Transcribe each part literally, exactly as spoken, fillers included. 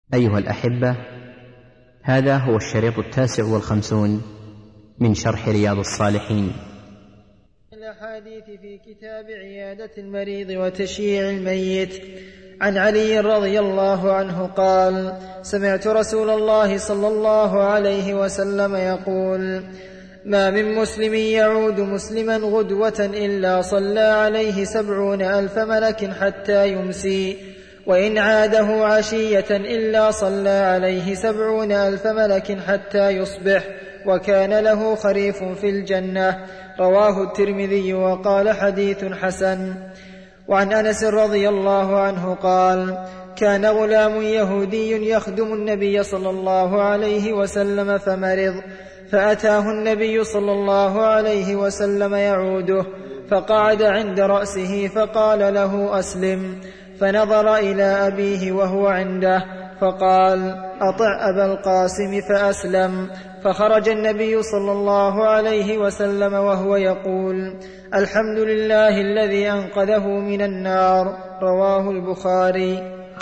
أيها الأحبة، هذا هو الشريط التاسع والخمسون من شرح رياض الصالحين. الأحاديث في كتاب عيادة المريض وتشييع الميت. عن علي رضي الله عنه قال: سمعت رسول الله صلى الله عليه وسلم يقول: ما من مسلم يعود مسلما غدوة إلا صلى عليه سبعون ألف ملك حتى يمسي، وإن عاده عشية إلا صلى عليه سبعون ألف ملك حتى يصبح، وكان له خريف في الجنة. رواه الترمذي وقال: حديث حسن. وعن أنس رضي الله عنه قال: كان غلام يهودي يخدم النبي صلى الله عليه وسلم فمرض، فأتاه النبي صلى الله عليه وسلم يعوده، فقعد عند رأسه فقال له: أسلم. فنظر إلى أبيه وهو عنده فقال: أطع أبا القاسم، فأسلم. فخرج النبي صلى الله عليه وسلم وهو يقول: الحمد لله الذي أنقذه من النار. رواه البخاري.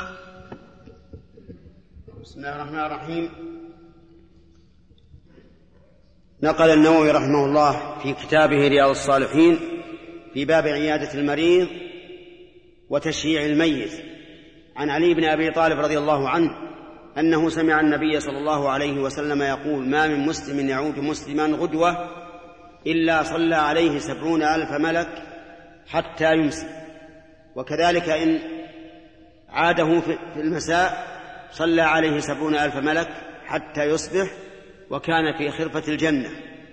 بسم الله الرحمن الرحيم. نقل النووي رحمه الله في كتابه رياض الصالحين في باب عيادة المريض وتشييع الميت عن علي بن أبي طالب رضي الله عنه أنه سمع النبي صلى الله عليه وسلم يقول: ما من مسلم يعود مسلما غدوة إلا صلى عليه سبعون ألف ملك حتى يمسي، وكذلك إن عاده في المساء صلى عليه سبعون ألف ملك حتى يصبح، وكان في خرفة الجنة.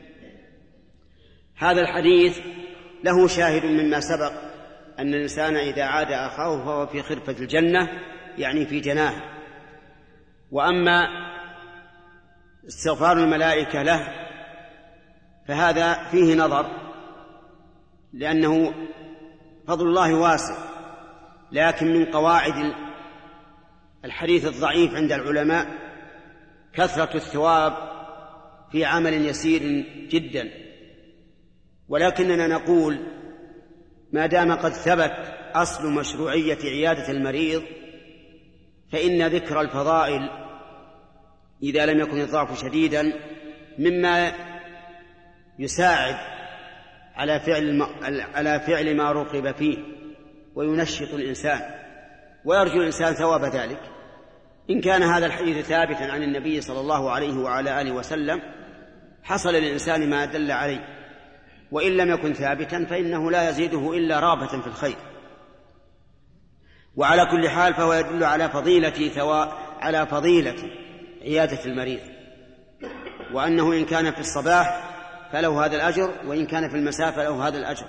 هذا الحديث له شاهد مما سبق، أن الإنسان إذا عاد أخاه فهو في خرفة الجنة، يعني في جناه. وأما استغفار الملائكة له فهذا فيه نظر، لأنه فضل الله واسع، لكن من قواعد الحديث الضعيف عند العلماء كثرة الثواب في عمل يسير جدا. ولكننا نقول ما دام قد ثبت أصل مشروعية عيادة المريض، فإن ذكر الفضائل إذا لم يكن الضعف شديدا مما يساعد على فعل على فعل ما رغب فيه وينشط الإنسان ويرجو الإنسان ثواب ذلك. إن كان هذا الحديث ثابتا عن النبي صلى الله عليه وعلى آله وسلم حصل للإنسان ما دل عليه، وإن لم يكن ثابتا فإنه لا يزيده إلا رغبة في الخير. وعلى كل حال فهو يدل على فضيلة ثواب على فضيلة عيادة المريض، وأنه إن كان في الصباح فله هذا الأجر، وإن كان في المساء فله هذا الأجر.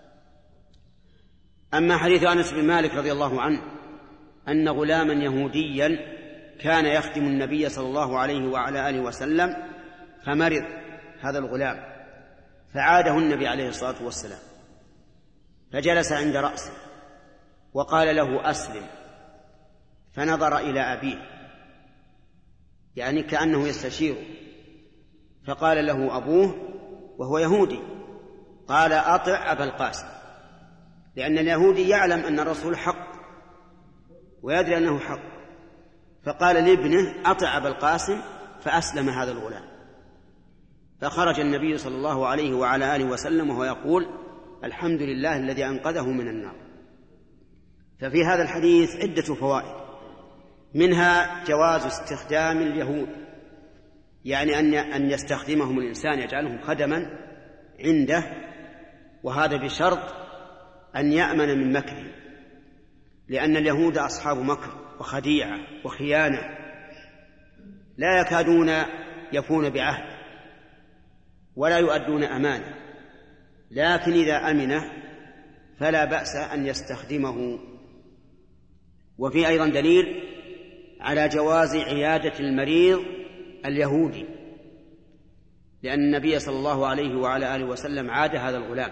أما حديث أنس بن مالك رضي الله عنه أن غلاما يهوديا كان يخدم النبي صلى الله عليه وعلى آله وسلم فمرض هذا الغلام، فعاده النبي عليه الصلاة والسلام، فجلس عند رأسه وقال له: أسلم. فنظر إلى أبيه، يعني كأنه يستشيره، فقال له أبوه وهو يهودي، قال: أطع أبا القاسم، لأن اليهودي يعلم أن الرسول حق ويدري أنه حق، فقال لابنه: أطع أبا القاسم، فأسلم هذا الغلام. فخرج النبي صلى الله عليه وعلى آله وسلم وهو يقول: الحمد لله الذي أنقذه من النار. ففي هذا الحديث عدة فوائد، منها جواز استخدام اليهود، يعني أن يستخدمهم الإنسان يجعلهم خدما عنده، وهذا بشرط أن يأمن من مكرهم، لأن اليهود أصحاب مكر وخديعة وخيانة، لا يكادون يفون بعهد ولا يؤدون أمانة، لكن إذا أمنه فلا بأس أن يستخدمه. وفي أيضا دليل على جواز عيادة المريض اليهودي، لأن النبي صلى الله عليه وعلى آله وسلم عاد هذا الغلام،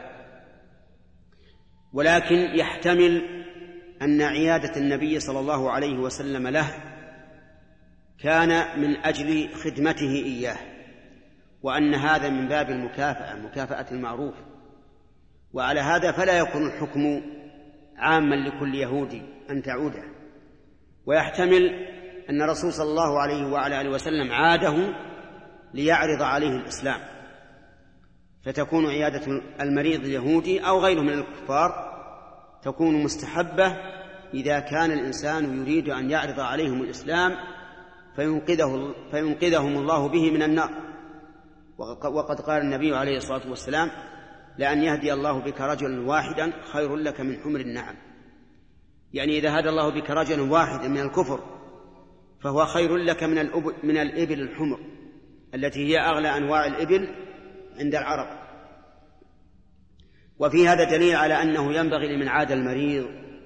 ولكن يحتمل أن عيادة النبي صلى الله عليه وسلم له كان من أجل خدمته إياه، وأن هذا من باب المكافأة، مكافأة المعروف، وعلى هذا فلا يكون الحكم عاما لكل يهودي أن تعوده. ويحتمل أن الرسول صلى الله عليه وعلى آله وسلم عاده ليعرض عليه الإسلام، فتكون عيادة المريض اليهودي أو غيره من الكفار تكون مستحبة إذا كان الإنسان يريد أن يعرض عليهم الإسلام فينقذه فينقذهم الله به من النار. وقد قال النبي عليه الصلاة والسلام: لأن يهدي الله بك رجلا واحدا خير لك من حمر النعم. يعني إذا هدى الله بك رجلا واحدا من الكفر فهو خير لك من الأبل من الإبل الحمر التي هي أغلى أنواع الإبل عند العرب. وفي هذا دليل على أنه ينبغي لمن عاد المريض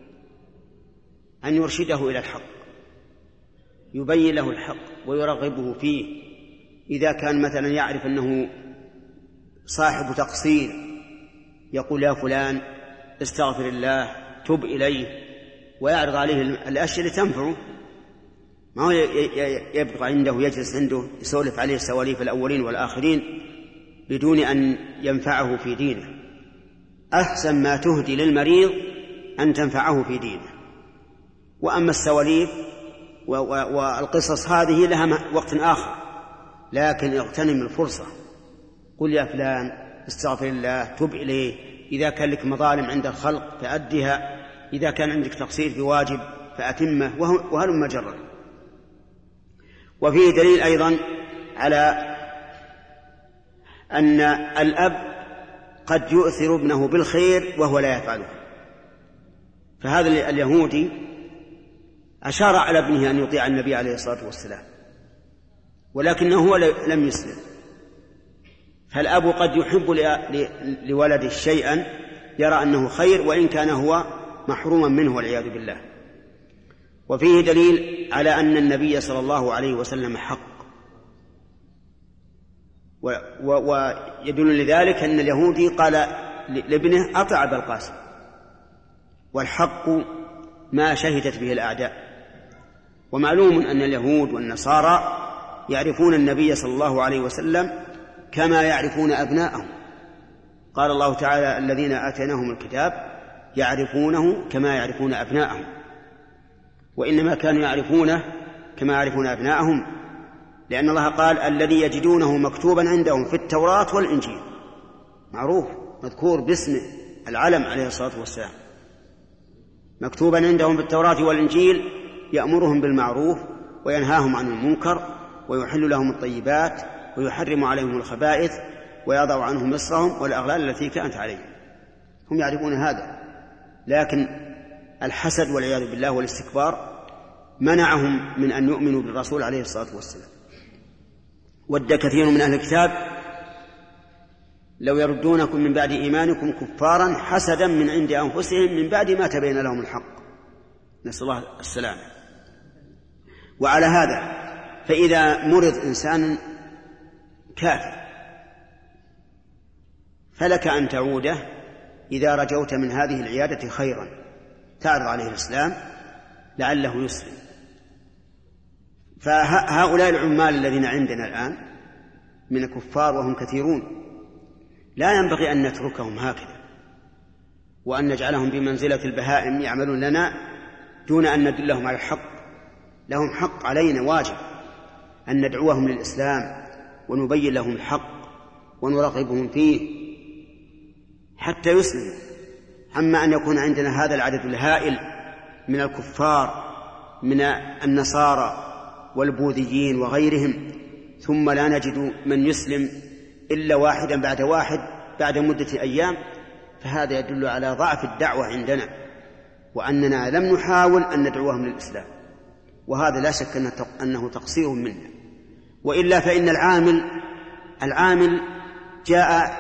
أن يرشده إلى الحق، يبين له الحق ويرغبه فيه. إذا كان مثلا يعرف أنه صاحب تقصير يقول: يا فلان استغفر الله، تب إليه، ويعرض عليه الأشياء اللي تنفعه، ما هو يبقى عنده يجلس عنده يسولف عليه سواليف الأولين والآخرين بدون أن ينفعه في دينه. أحسن ما تهدي للمريض أن تنفعه في دينه. وأما السواليف والقصص هذه لها وقت آخر، لكن اغتنم الفرصة، قل: يا فلان استغفر الله، تب إليه. إذا كان لك مظالم عند الخلق فأدها، إذا كان عندك تقصير في واجب فأتمه، وهلم جرا. وفيه دليل أيضا على أن الأب قد يؤثر ابنه بالخير وهو لا يفعله. فهذا اليهودي أشار على ابنه أن يطيع النبي عليه الصلاة والسلام، ولكنه هو لم يسلم. فالأب قد يحب لولده شيئا يرى أنه خير وإن كان هو محروما منه والعياذ بالله. وفيه دليل على أن النبي صلى الله عليه وسلم حق، ويدل لذلك أن اليهودي قال لابنه: أطع أبا القاسم. والحق ما شهدت به الأعداء. ومعلوم أن اليهود والنصارى يعرفون النبي صلى الله عليه وسلم كما يعرفون أبناءهم. قال الله تعالى: الذين آتيناهم الكتاب يعرفونه كما يعرفون أبناءهم. وإنما كانوا يعرفونه كما يعرفون أبناءهم لأن الله قال: الذي يجدونه مكتوبا عندهم في التوراة والإنجيل. معروف، مذكور باسمه العلم عليه الصلاة والسلام، مكتوبا عندهم في التوراة والإنجيل، يأمرهم بالمعروف وينهاهم عن المنكر ويحل لهم الطيبات ويحرم عليهم الخبائث ويضع عنهم إصرهم والأغلال التي كانت عليهم. هم يعرفون هذا، لكن الحسد والعياذ بالله والاستكبار منعهم من أن يؤمنوا بالرسول عليه الصلاة والسلام. ود كثير من أهل الكتاب لو يردونكم من بعد إيمانكم كفارا حسدا من عند أنفسهم من بعد ما تبين لهم الحق، نسأل الله السلامة. وعلى هذا فإذا مرض إنسان كافر فلك أن تعوده إذا رجوت من هذه العيادة خيرا، تعرض عليه الإسلام لعله يسلم. فهؤلاء العمال الذين عندنا الآن من الكفار وهم كثيرون لا ينبغي أن نتركهم هكذا وأن نجعلهم بمنزلة البهائم يعملون لنا دون أن ندلهم على الحق. لهم حق علينا، واجب أن ندعوهم للإسلام ونبين لهم الحق ونرغبهم فيه حتى يسلموا. أما أن يكون عندنا هذا العدد الهائل من الكفار من النصارى والبوذيين وغيرهم ثم لا نجد من يسلم إلا واحدا بعد واحد بعد مدة أيام، فهذا يدل على ضعف الدعوة عندنا وأننا لم نحاول أن ندعوهم للإسلام، وهذا لا شك أنه تقصير منا. وإلا فإن العامل العامل جاء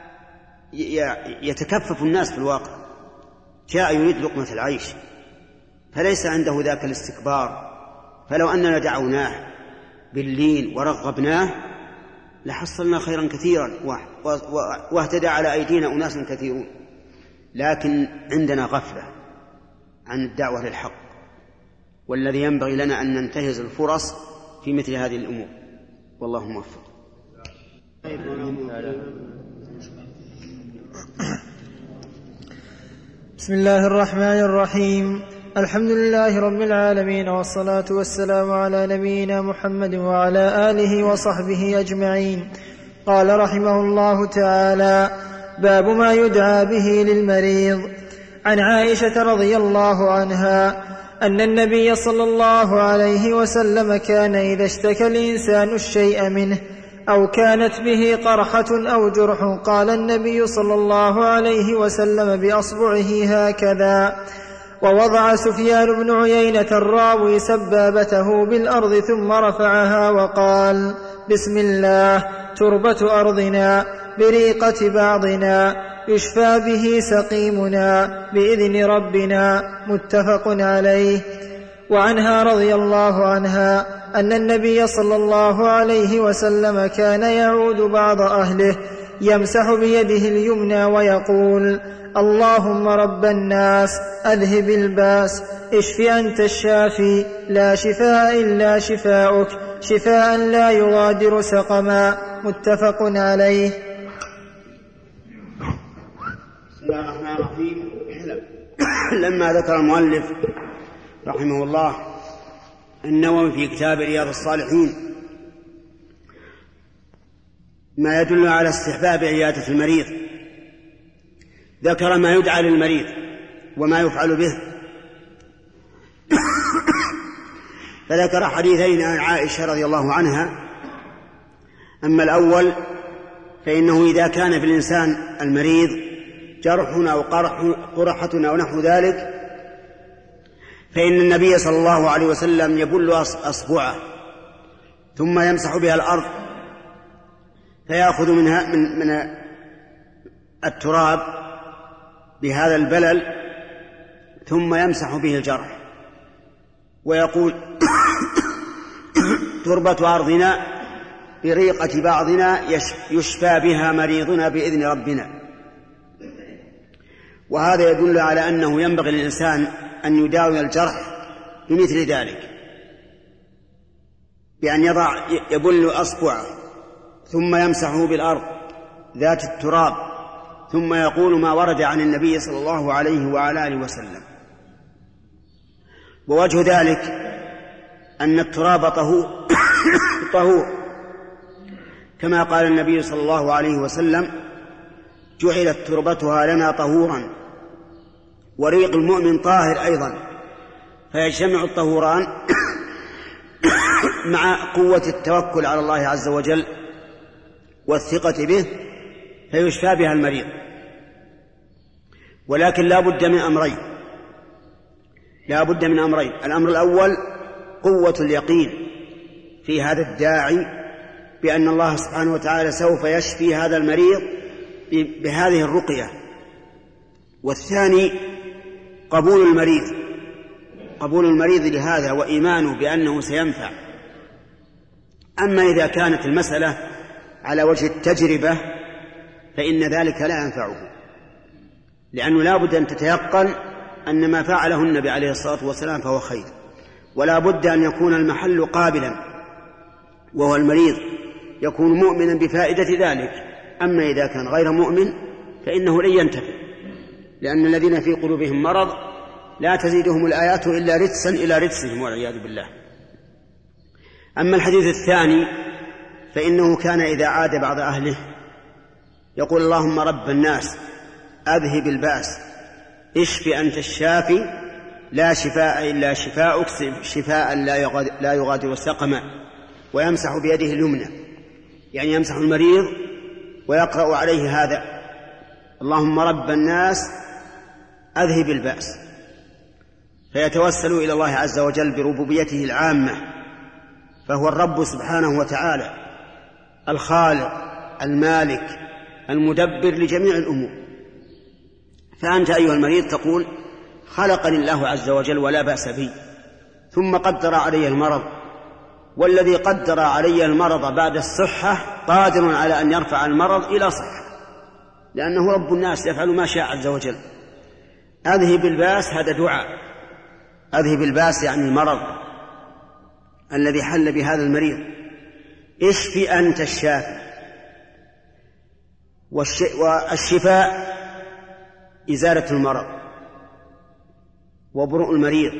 يتكفف الناس في الواقع، جاء يريد لقمة العيش فليس عنده ذاك الاستكبار. فلو أننا دعوناه باللين ورغبناه لحصلنا خيرا كثيرا واهتدى على أيدينا أناس كثيرون، لكن عندنا غفلة عن الدعوة للحق، والذي ينبغي لنا أن ننتهز الفرص في مثل هذه الأمور. والله موفق. بسم الله الرحمن الرحيم. الحمد لله رب العالمين، والصلاة والسلام على نبينا محمد وعلى آله وصحبه أجمعين. قال رحمه الله تعالى: باب ما يدعى به للمريض. عن عائشة رضي الله عنها أن النبي صلى الله عليه وسلم كان إذا اشتكى الإنسان الشيء منه أو كانت به قرحة أو جرح قال النبي صلى الله عليه وسلم بأصبعه هكذا. ووضع سفيان بن عيينة الراوي سبابته بالأرض ثم رفعها وقال: بسم الله، تربة أرضنا، بريقة بعضنا، يشفى به سقيمنا بإذن ربنا. متفق عليه. وعنها رضي الله عنها أن النبي صلى الله عليه وسلم كان يعود بعض أهله يمسح بيده اليمنى ويقول: اللهم رب الناس أذهب الباس، اشف أنت الشافي، لا شفاء إلا شفاؤك، شفاء لا يغادر سقما. متفق عليه. بسم الله الرحمن الرحيم. لما ذكر المؤلف رحمه الله النووي في كتاب رياض الصالحين ما يدل على استحباب عيادة المريض، ذكر ما يدعى للمريض وما يفعل به، فذكر حديثين عن عائشة رضي الله عنها. أما الأول فإنه إذا كان في الإنسان المريض جرح أو قرحة أو نحو ذلك فإن النبي صلى الله عليه وسلم يبل أصبعه ثم يمسح بها الأرض، فيأخذ منها من, من التراب بهذا البلل ثم يمسح به الجرح ويقول: تربة أرضنا، بريقة بعضنا، يشفى بها مريضنا بإذن ربنا. وهذا يدل على أنه ينبغي للإنسان أن يداوي الجرح بمثل ذلك، بأن يضع يبل أصبعه ثم يمسحه بالأرض ذات التراب ثم يقول ما ورد عن النبي صلى الله عليه وعلى آله وسلم. ووجه ذلك أن التراب طهور طهور كما قال النبي صلى الله عليه وسلم: جعلت تربتها لنا طهورا. وريق المؤمن طاهر أيضا، فيجتمع الطهوران مع قوة التوكل على الله عز وجل والثقة به فيشفى بها المريض. ولكن لا بد من أمرين لا بد من أمرين الأمر الأول قوة اليقين في هذا الداعي بأن الله سبحانه وتعالى سوف يشفي هذا المريض بهذه الرقية. والثاني قبول المريض قبول المريض لهذا وإيمانه بأنه سينفع. أما إذا كانت المسألة على وجه التجربة فإن ذلك لا ينفعه، لأنه لا بد أن تتيقن أن ما فعله النبي عليه الصلاة والسلام فهو خير، ولا بد أن يكون المحل قابلا وهو المريض يكون مؤمنا بفائدة ذلك. أما إذا كان غير مؤمن فإنه لن ينتفع، لأن الذين في قلوبهم مرض لا تزيدهم الآيات إلا رجسا إلى رجسهم والعياذ بالله. أما الحديث الثاني فإنه كان إذا عاد بعض أهله يقول: اللهم رب الناس أذهب الباس، اشف أنت الشافي، لا شفاء إلا شفاؤك، شفاء لا يغادر سقما. ويمسح بيده اليمنى، يعني يمسح المريض ويقرأ عليه هذا: اللهم رب الناس أذهب الباس، فيتوسل إلى الله عز وجل بربوبيته العامة، فهو الرب سبحانه وتعالى الخالق المالك المدبر لجميع الأمور. فأنت أيها المريض تقول: خلقني الله عز وجل ولا بأس بي، ثم قدر علي المرض، والذي قدر علي المرض بعد الصحة قادر على أن يرفع المرض إلى صحة، لأنه رب الناس يفعل ما شاء عز وجل. أذهب الباس هذا دعاء، أذهب الباس يعني المرض الذي حل بهذا المريض. اشفي أنت الشافي، والشفاء إزالة المرض، وبرء المريض،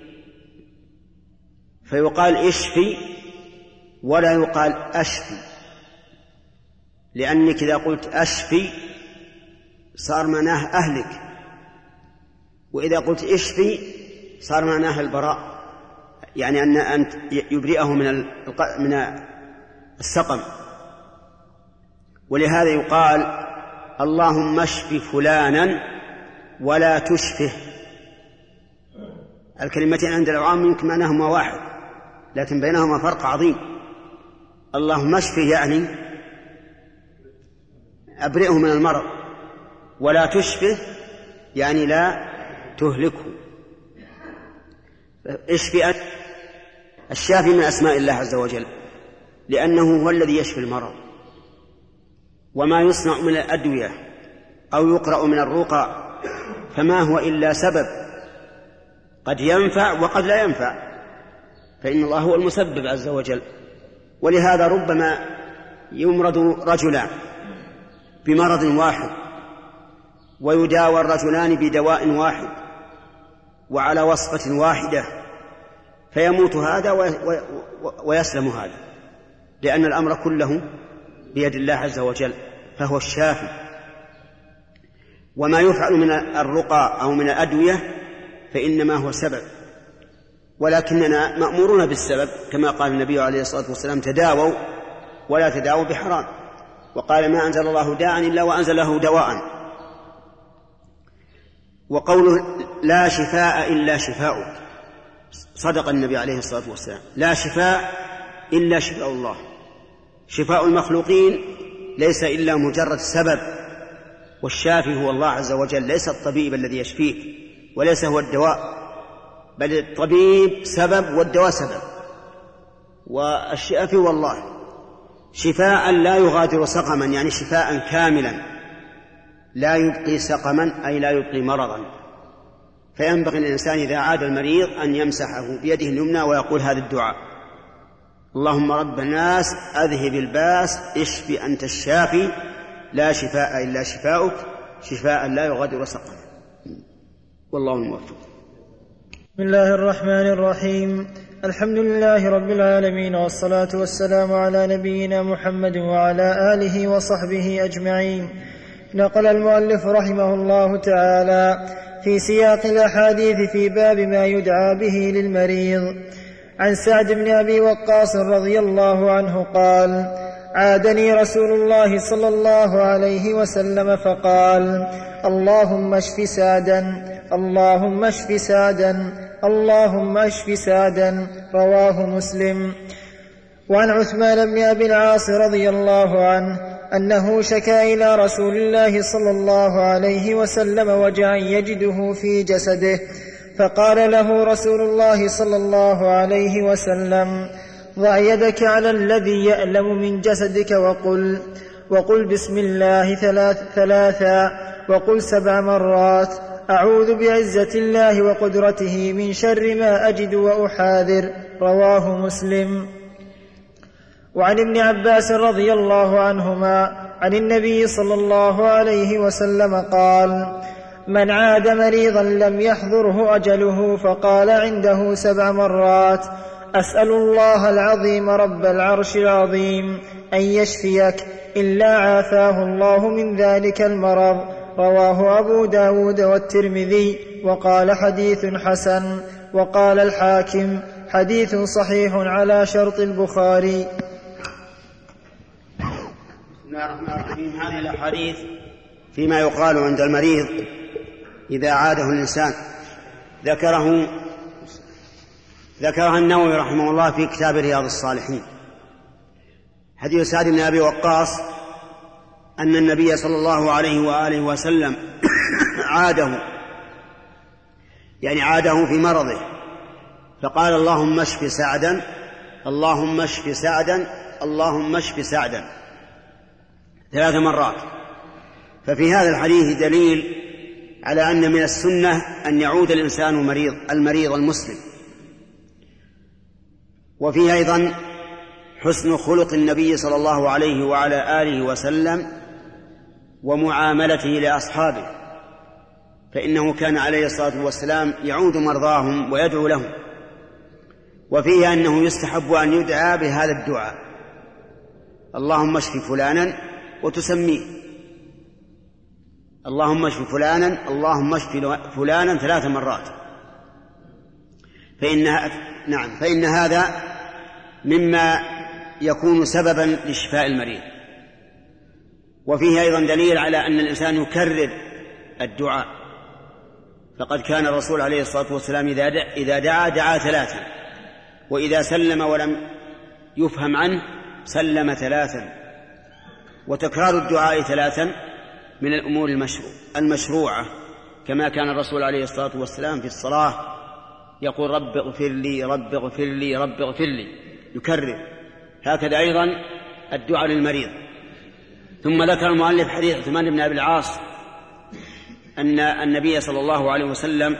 فيقال اشفي ولا يقال أشفي، لأنك إذا قلت أشفي صار معناه أهلك، وإذا قلت اشفي صار معناه البراء، يعني أن أنت يبرئه من من السقم. ولهذا يقال اللهم اشف فلانا ولا تشفه. الكلمتين عند العوام يمكن معناهما واحد، لكن بينهما فرق عظيم. اللهم اشفه يعني أبرئه من المرض، ولا تشفه يعني لا تهلكه. اشفي أنت. الشافي من أسماء الله عز وجل، لأنه هو الذي يشفي المرض. وما يصنع من الأدوية أو يقرأ من الرقى فما هو إلا سبب، قد ينفع وقد لا ينفع، فإن الله هو المسبب عز وجل. ولهذا ربما يمرض رجلان بمرض واحد ويداوى الرجلان بدواء واحد وعلى وصفة واحدة، فيموت هذا ويسلم هذا، لأن الأمر كله بيد الله عز وجل، فهو الشافي. وما يفعل من الرقى أو من الأدوية فإنما هو سبب، ولكننا مأمورون بالسبب، كما قال النبي عليه الصلاة والسلام تداووا ولا تداووا بحرام، وقال ما أنزل الله داعا إلا وأنزل له دواء. وقوله لا شفاء إلا شفاؤك، صدق النبي عليه الصلاة والسلام، لا شفاء إلا شفاء الله. شفاء المخلوقين ليس إلا مجرد سبب، والشافي هو الله عز وجل، ليس الطبيب الذي يشفيك، وليس هو الدواء، بل الطبيب سبب والدواء سبب، والشافي هو الله. شفاء لا يغادر سقما، يعني شفاء كاملا لا يبقي سقما، أي لا يبقي مرضا. فينبغي للإنسان إذا عاد المريض أن يمسحه بيده اليمنى ويقول هذا الدعاء: اللهم رب الناس أذهب الباس اشف أنت الشافي لا شفاء إلا شفاؤك شفاء لا يغادر سقما. والله الموفق. بسم الله الرحمن الرحيم. الحمد لله رب العالمين، والصلاة والسلام على نبينا محمد وعلى آله وصحبه أجمعين. نقل المؤلف رحمه الله تعالى في سياق الأحاديث في باب ما يدعى به للمريض عن سعد بن أبي وقاص رضي الله عنه قال: عادني رسول الله صلى الله عليه وسلم فقال: اللهم اشف سعدا، اللهم اشف سعدا، اللهم اشف سعدا. رواه مسلم. وعن عثمان بن أبي العاص رضي الله عنه أنه شكا إلى رسول الله صلى الله عليه وسلم وجعا يجده في جسده، فقال له رسول الله صلى الله عليه وسلم: ضع يدك على الذي يألم من جسدك وقل وقل بسم الله ثلاث ثلاثا وقل سبع مرات: أعوذ بعزة الله وقدرته من شر ما أجد وأحاذر. رواه مسلم. وعن ابن عباس رضي الله عنهما عن النبي صلى الله عليه وسلم قال: من عاد مريضا لم يحضره أجله فقال عنده سبع مرات: أسأل الله العظيم رب العرش العظيم أن يشفيك إلا عافاه الله من ذلك المرض. رواه أبو داود والترمذي وقال حديث حسن. وقال الحاكم حديث صحيح على شرط البخاري. بسم الله الرحمن الرحيم. هذه الأحاديث فيما يقال عند المريض إذا عاده الإنسان ذكره ذكرها النووي رحمه الله في كتاب رياض الصالحين. حديث سعد بن أبي وقاص أن النبي صلى الله عليه وآله وسلم عاده، يعني عاده في مرضه، فقال: اللهم اشف سعدا، اللهم اشف سعدا، اللهم اشف سعدا ثلاث مرات. ففي هذا الحديث دليل على أن من السنة أن يعود الإنسان مريض المريض المسلم. وفيه أيضا حسن خلق النبي صلى الله عليه وعلى آله وسلم ومعاملته لأصحابه، فإنه كان عليه الصلاة والسلام يعود مرضاهم ويدعو لهم، وفيه أنه يستحب أن يدعى بهذا الدعاء: اللهم اشف فلانا، وتسميه اللهم اشف فلانا اللهم اشف فلانا ثلاث مرات، فإن نعم فإن هذا مما يكون سببا لشفاء المريض. وفيه أيضا دليل على أن الإنسان يكرر الدعاء، فقد كان الرسول عليه الصلاة والسلام إذا دعا دعا ثلاثا، وإذا سلم ولم يفهم عنه سلم ثلاثا. وتكرار الدعاء ثلاثا من الأمور المشروعة، كما كان الرسول عليه الصلاة والسلام في الصلاة يقول رب اغفر لي رب اغفر لي رب اغفر لي، يكرر. هكذا أيضا الدعاء للمريض. ثم ذكر المؤلف حديث عثمان بن أبي العاص أن النبي صلى الله عليه وسلم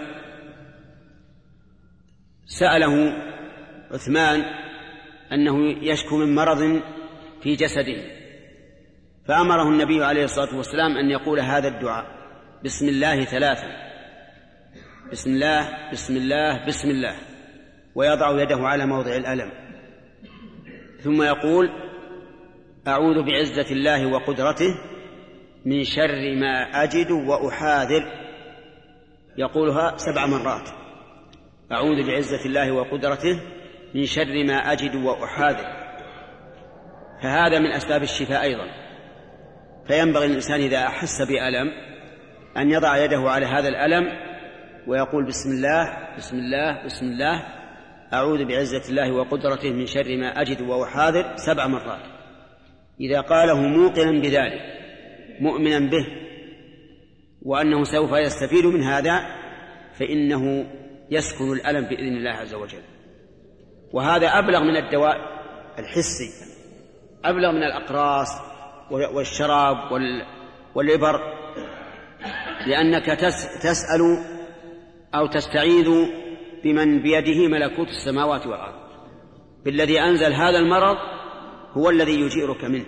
سأله عثمان أنه يشكو من مرض في جسده، فأمره النبي عليه الصلاة والسلام أن يقول هذا الدعاء: بسم الله ثلاثا، بسم الله بسم الله بسم الله، ويضع يده على موضع الألم، ثم يقول: أعوذ بعزة الله وقدرته من شر ما أجد وأحاذر. يقولها سبع مرات: أعوذ بعزة الله وقدرته من شر ما أجد وأحاذر. فهذا من أسباب الشفاء أيضا. فينبغي الإنسان إذا أحس بألم أن يضع يده على هذا الألم ويقول: بسم الله بسم الله بسم الله، أعوذ بعزة الله وقدرته من شر ما أجد وأحاذر سبع مرات. إذا قاله موقنا بذلك مؤمنا به وأنه سوف يستفيد من هذا فإنه يسكن الألم بإذن الله عز وجل. وهذا أبلغ من الدواء الحسي، أبلغ من الأقراص والشراب والإبر، لأنك تسأل أو تستعيذ بمن بيده ملكوت السماوات والأرض، بالذي أنزل هذا المرض هو الذي يجيرك منه.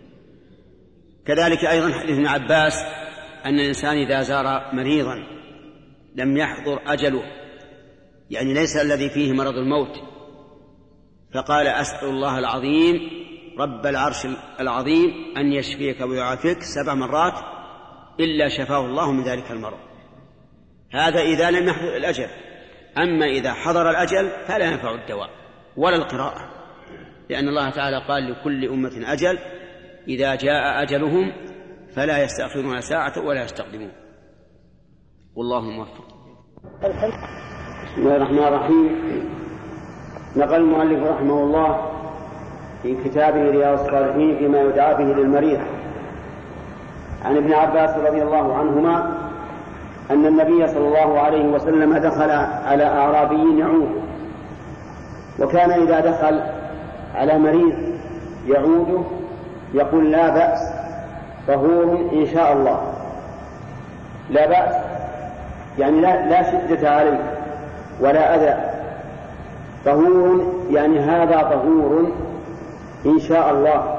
كذلك أيضا حديث ابن عباس أن الإنسان إذا زار مريضا لم يحضر أجله، يعني ليس الذي فيه مرض الموت، فقال: أسأل الله العظيم رب العرش العظيم أن يشفيك ويعافيك سبع مرات إلا شفاه الله من ذلك المرض. هذا إذا لم يحضر الأجل. أما إذا حضر الأجل فلا ينفع الدواء ولا القراءة، لأن الله تعالى قال: لكل أمة أجل إذا جاء أجلهم فلا يستأخرون ساعة ولا يستقدمون. والله موفق. بسم الله الرحمن الرحيم. نقل المؤلف رحمه الله في كتابه رياض الصالحين فيما يدعى به للمريض عن ابن عباس رضي الله عنهما أن النبي صلى الله عليه وسلم دخل على أعرابي يعود، وكان إذا دخل على مريض يعوده يقول: لا بأس، طهور إن شاء الله. لا بأس يعني لا, لا شدة عليه ولا أذى، طهور يعني هذا طهور إن شاء الله.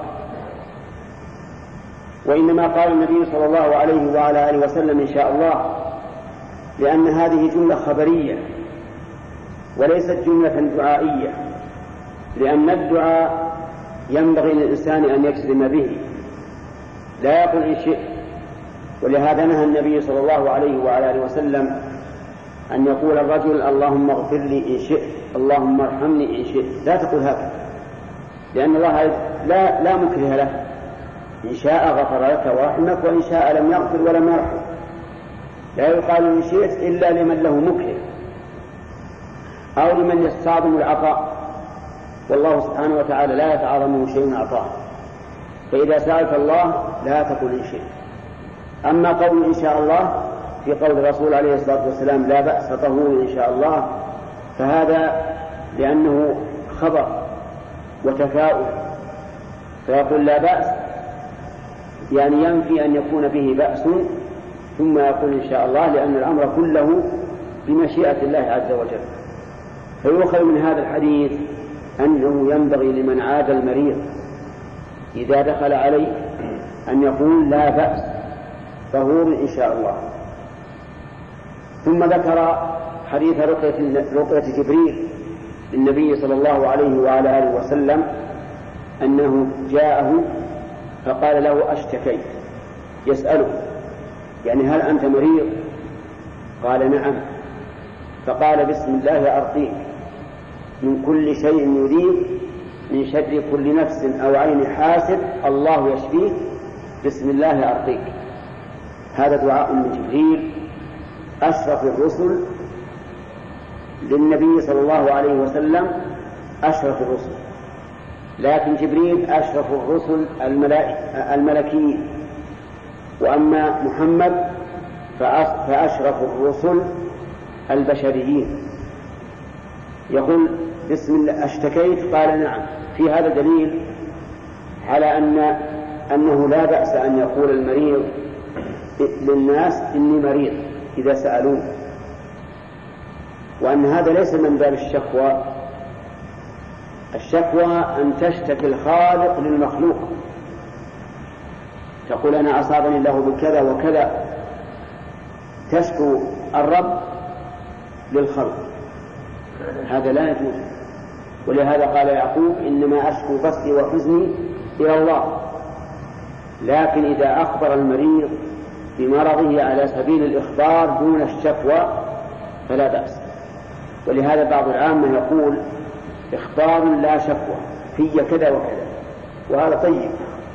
وإنما قال النبي صلى الله عليه وعلى آله وسلم إن شاء الله لأن هذه جملة خبرية وليست جملة دعائية، لأن الدعاء ينبغي للإنسان أن يجزم به، لا يقول إن شئت. ولهذا نهى النبي صلى الله عليه وعلى آله وسلم أن يقول الرجل: اللهم اغفر لي إن شئت، اللهم ارحمني إن شئت. لا تقول هذا، لأن الله لا, لا مكره له، إن شاء غفر لك ورحمك، وإن شاء لم يغفر ولم يرحم. لا يقال إن شئت إلا لمن له مكره أو لمن يستعظم العطاء، والله سبحانه وتعالى لا يتعاظمه شيء عطاء. فإذا سألت الله لا تقل إن شئت. أما قول إن شاء الله في قول الرسول عليه الصلاة والسلام: لا بأس، طهور إن شاء الله، فهذا لأنه خبر وتفاؤل، فيقول لا بأس يعني ينفي أن يكون به بأس، ثم يقول إن شاء الله، لأن الأمر كله بمشيئة الله عز وجل. فيؤخذ من هذا الحديث أنه ينبغي لمن عاد المريض إذا دخل عليه أن يقول لا بأس، طهور إن شاء الله. ثم ذكر حديث رقية, رقية جبريل للنبي صلى الله عليه وعلى آله وسلم أنه جاءه فقال له أشتكيت، يسأله يعني هل أنت مريض؟ قال نعم. فقال بسم الله أرقيك من كل شيء يؤذيك، من شر كل نفس أو عين حاسد الله يشفيك، بسم الله أرقيك. هذا دعاء من جبريل أشرف الرسل للنبي صلى الله عليه وسلم، أشرف الرسل، لكن جبريل أشرف الرسل الملكيين، وأما محمد فأشرف الرسل البشريين. يقول بسم الله اشتكيت، قال نعم. في هذا دليل على أن أنه لا بأس أن يقول المريض للناس إني مريض إذا سألوه، وأن هذا ليس من باب الشكوى. الشكوى أن تشتكي الخالق للمخلوق، تقول أنا أصابني الله بكذا وكذا، تشكو الرب للخلق، هذا لا يجوز. ولهذا قال يعقوب إنما أشكو بثي وحزني إلى الله. لكن إذا أخبر المريض بمرضه على سبيل الإخبار دون الشكوى فلا بأس. ولهذا بعض العامة يقول إخبار لا شكوى في كذا وكذا، وهذا طيب.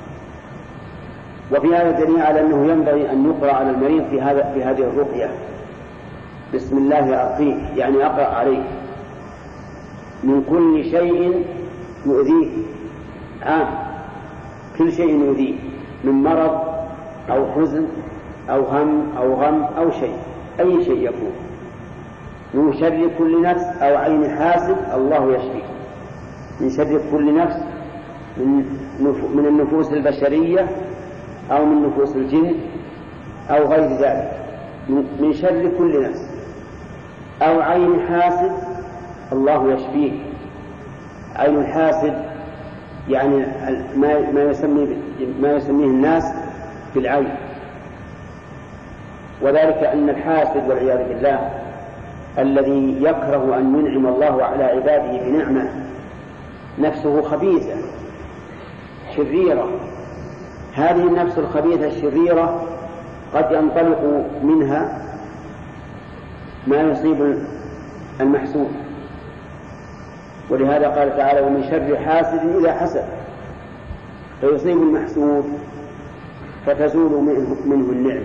وفي هذا دليل على أنه ينبغي أن يقرأ على المريض في هذا في هذه الرقية بسم الله أرقيك، يعني أقرأ عليه من كل شيء يؤذيه، عام كل شيء يؤذيه من مرض أو حزن أو هم أو غم أو شيء، أي شيء يكون، من شر كل نفس أو عين حاسد الله يشفيه، من شر كل نفس من النفوس البشرية أو من نفوس الجن أو غير ذلك، من شر كل نفس أو عين حاسد الله يشفيه. عين الحاسد يعني ما يسميه ما يسميه الناس بالعين، وذلك أن الحاسد والعياذ بالله الذي يكره أن ينعم الله على عباده بنعمة نفسه خبيثة شريرة. هذه النفس الخبيثة الشريرة قد ينطلق منها ما يصيب المحسود، ولهذا قال تعالى ومن شر حاسد إذا حسد، فيصيب المحسود فتزول منه, منه النعمة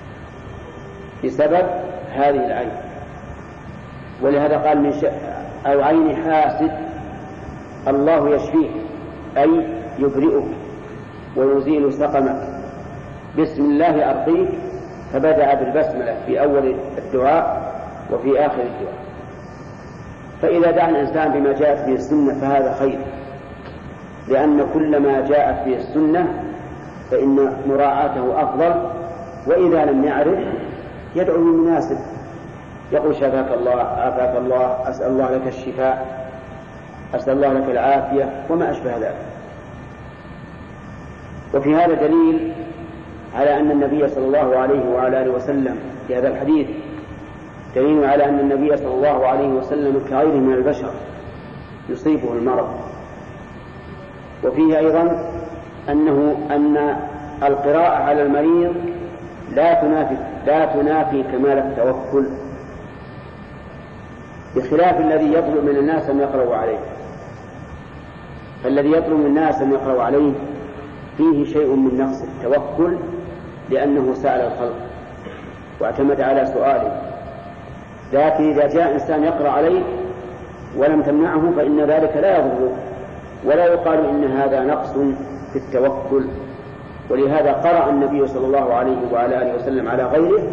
بسبب هذه العين. ولهذا قال من شر أو عين حاسد الله يشفيه، أي يبرئك ويزيل سقمك. بسم الله أرقيك، فبدأ بالبسملة في أول الدعاء وفي آخر الدعاء. فإذا دعا الإنسان بما جاءت به السنة فهذا خير، لأن كل ما جاءت به السنة فإن مراعاته أفضل. وإذا لم يعرف يدعو بالمناسب، يقول شفاك الله، عافاك الله، أسأل الله لك الشفاء، أسأل الله لك العافية، وما أشبه ذلك. وفي هذا دليل على أن النبي صلى الله عليه وعلى آله وسلم في هذا الحديث دليل على أن النبي صلى الله عليه وسلم كغيره من البشر يصيبه المرض. وفيه أيضا أنه أن القراءة على المريض لا تنافي لا تنافي كمال التوكل، بخلاف الذي يطلب من الناس أن يقرأوا عليه. فالذي يطلب من الناس أن يقرأوا عليه فيه شيء من نقص التوكل، لأنه سأل الخلق واعتمد على سؤاله. لكن إذا جاء إنسان يقرأ عليه ولم تمنعه فإن ذلك لا يضره، ولا يقال إن هذا نقص في التوكل. ولهذا قرأ النبي صلى الله عليه وعلى آله وسلم على غيره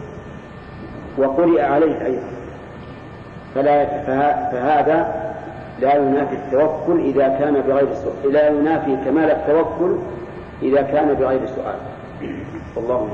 وقرئ عليه أيضا، فلا فهذا لا ينافي التوكل إذا كان بغير سؤال، لا ينافي كمال التوكل إذا كان بغير سؤال. اللهم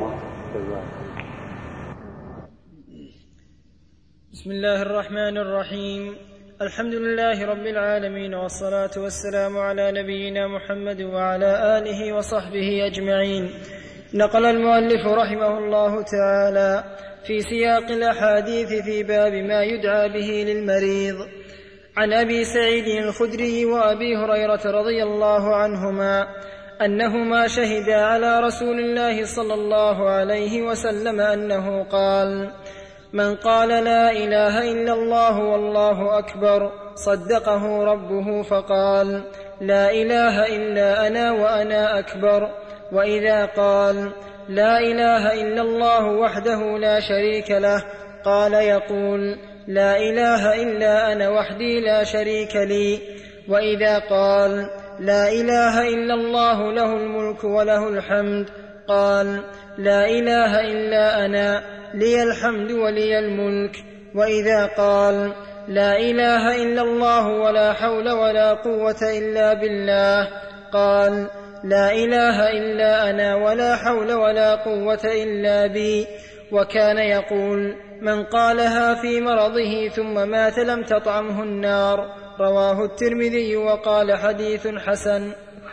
بسم الله الرحمن الرحيم. الحمد لله رب العالمين، والصلاة والسلام على نبينا محمد وعلى آله وصحبه أجمعين. نقل المؤلف رحمه الله تعالى في سياق الأحاديث في باب ما يدعى به للمريض. عن أبي سعيد الخدري وأبي هريرة رضي الله عنهما أنهما شهدا على رسول الله صلى الله عليه وسلم أنه قال: من قال لا إله إلا الله والله أكبر صدقه ربه فقال: لا إله إلا أنا وأنا أكبر. وإذا قال: لا إله إلا الله وحده لا شريك له قال يقول: لا إله إلا أنا وحدي لا شريك لي. وإذا قال: لا إله إلا الله له الملك وله الحمد قال: لا إله إلا أنا لي الحمد ولي الملك. وإذا قال: لا إله إلا الله ولا حول ولا قوة إلا بالله قال: لا إله إلا أنا ولا حول ولا قوة إلا بي. وكان يقول: من قالها في مرضه ثم مات لم تطعمه النار. رواه الترمذي وقال: حديث حسن.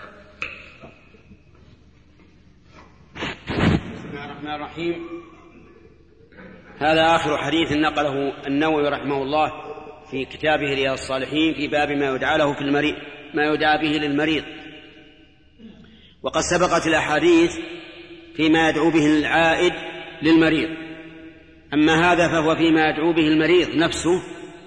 بسم الله الرحمن الرحيم. هذا آخر حديث نقله النووي رحمه الله في كتابه رياض الصالحين في باب ما يدعى له في المريض ما يدعى به للمريض. وقد سبقت الأحاديث فيما يدعو به العائد للمريض. أما هذا فهو فيما يدعو به المريض نفسه.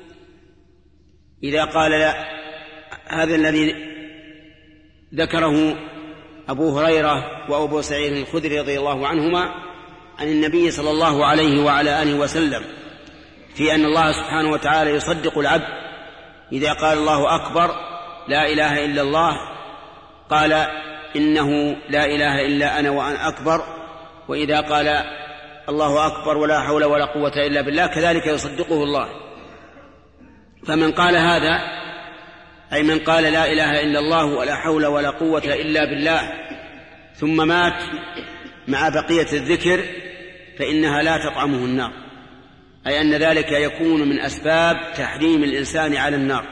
إذا قال لا، هذا الذي ذكره أبو هريرة وأبو سعيد الخدري رضي الله عنهما عن النبي صلى الله عليه وعلى آله وسلم في أن الله سبحانه وتعالى يصدق العبد إذا قال الله أكبر لا إله إلا الله، قال إنه لا إله إلا أنا وأنا أكبر. وإذا قال الله أكبر ولا حول ولا قوة إلا بالله كذلك يصدقه الله. فمن قال هذا، أي من قال لا إله إلا الله ولا حول ولا قوة إلا بالله ثم مات مع بقية الذكر فإنها لا تطعمه النار، أي أن ذلك يكون من أسباب تحريم الإنسان على النار.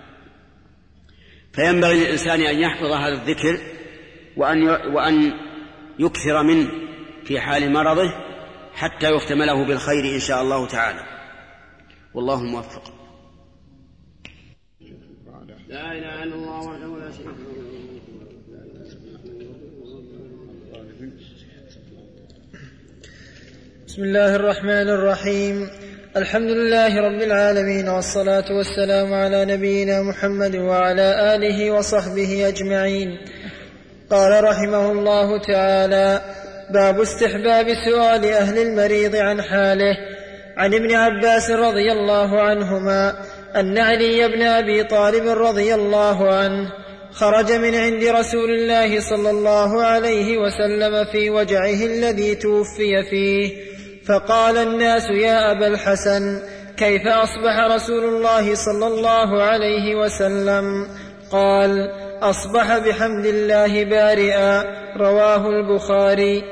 فينبغي للإنسان أن يحفظ هذا الذكر وأن وأن يكثر منه في حال مرضه حتى يختم له بالخير إن شاء الله تعالى، والله موفق. لا إله إلا الله وحده لا شريك له. بسم الله الرحمن الرحيم. الحمد لله رب العالمين، والصلاة والسلام على نبينا محمد وعلى آله وصحبه أجمعين. قال رحمه الله تعالى: باب استحباب سؤال أهل المريض عن حاله. عن ابن عباس رضي الله عنهما أن علي بن أبي طالب رضي الله عنه خرج من عند رسول الله صلى الله عليه وسلم في وجعه الذي توفي فيه، فقال الناس: يا أبا الحسن، كيف أصبح رسول الله صلى الله عليه وسلم؟ قال: أصبح بحمد الله بارئا. رواه البخاري.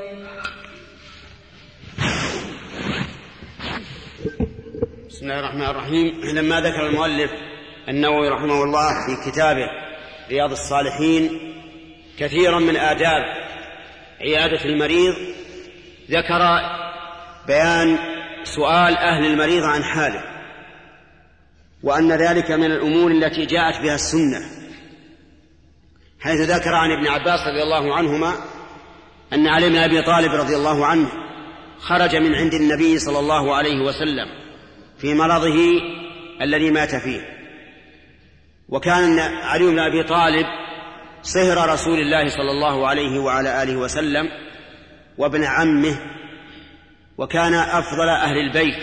بسم الله الرحمن الرحيم. لما ذكر المؤلف النووي رحمه الله في كتابه رياض الصالحين كثيرا من آداب عيادة المريض، ذكر بيان سؤال أهل المريض عن حاله، وأن ذلك من الأمور التي جاءت بها السنة، حيث ذكر عن ابن عباس رضي الله عنهما أن علي بن أبي طالب رضي الله عنه خرج من عند النبي صلى الله عليه وسلم في مرضه الذي مات فيه. وكان علي بن أبي طالب صهر رسول الله صلى الله عليه وعلى آله وسلم وابن عمه، وكان أفضل أهل البيت،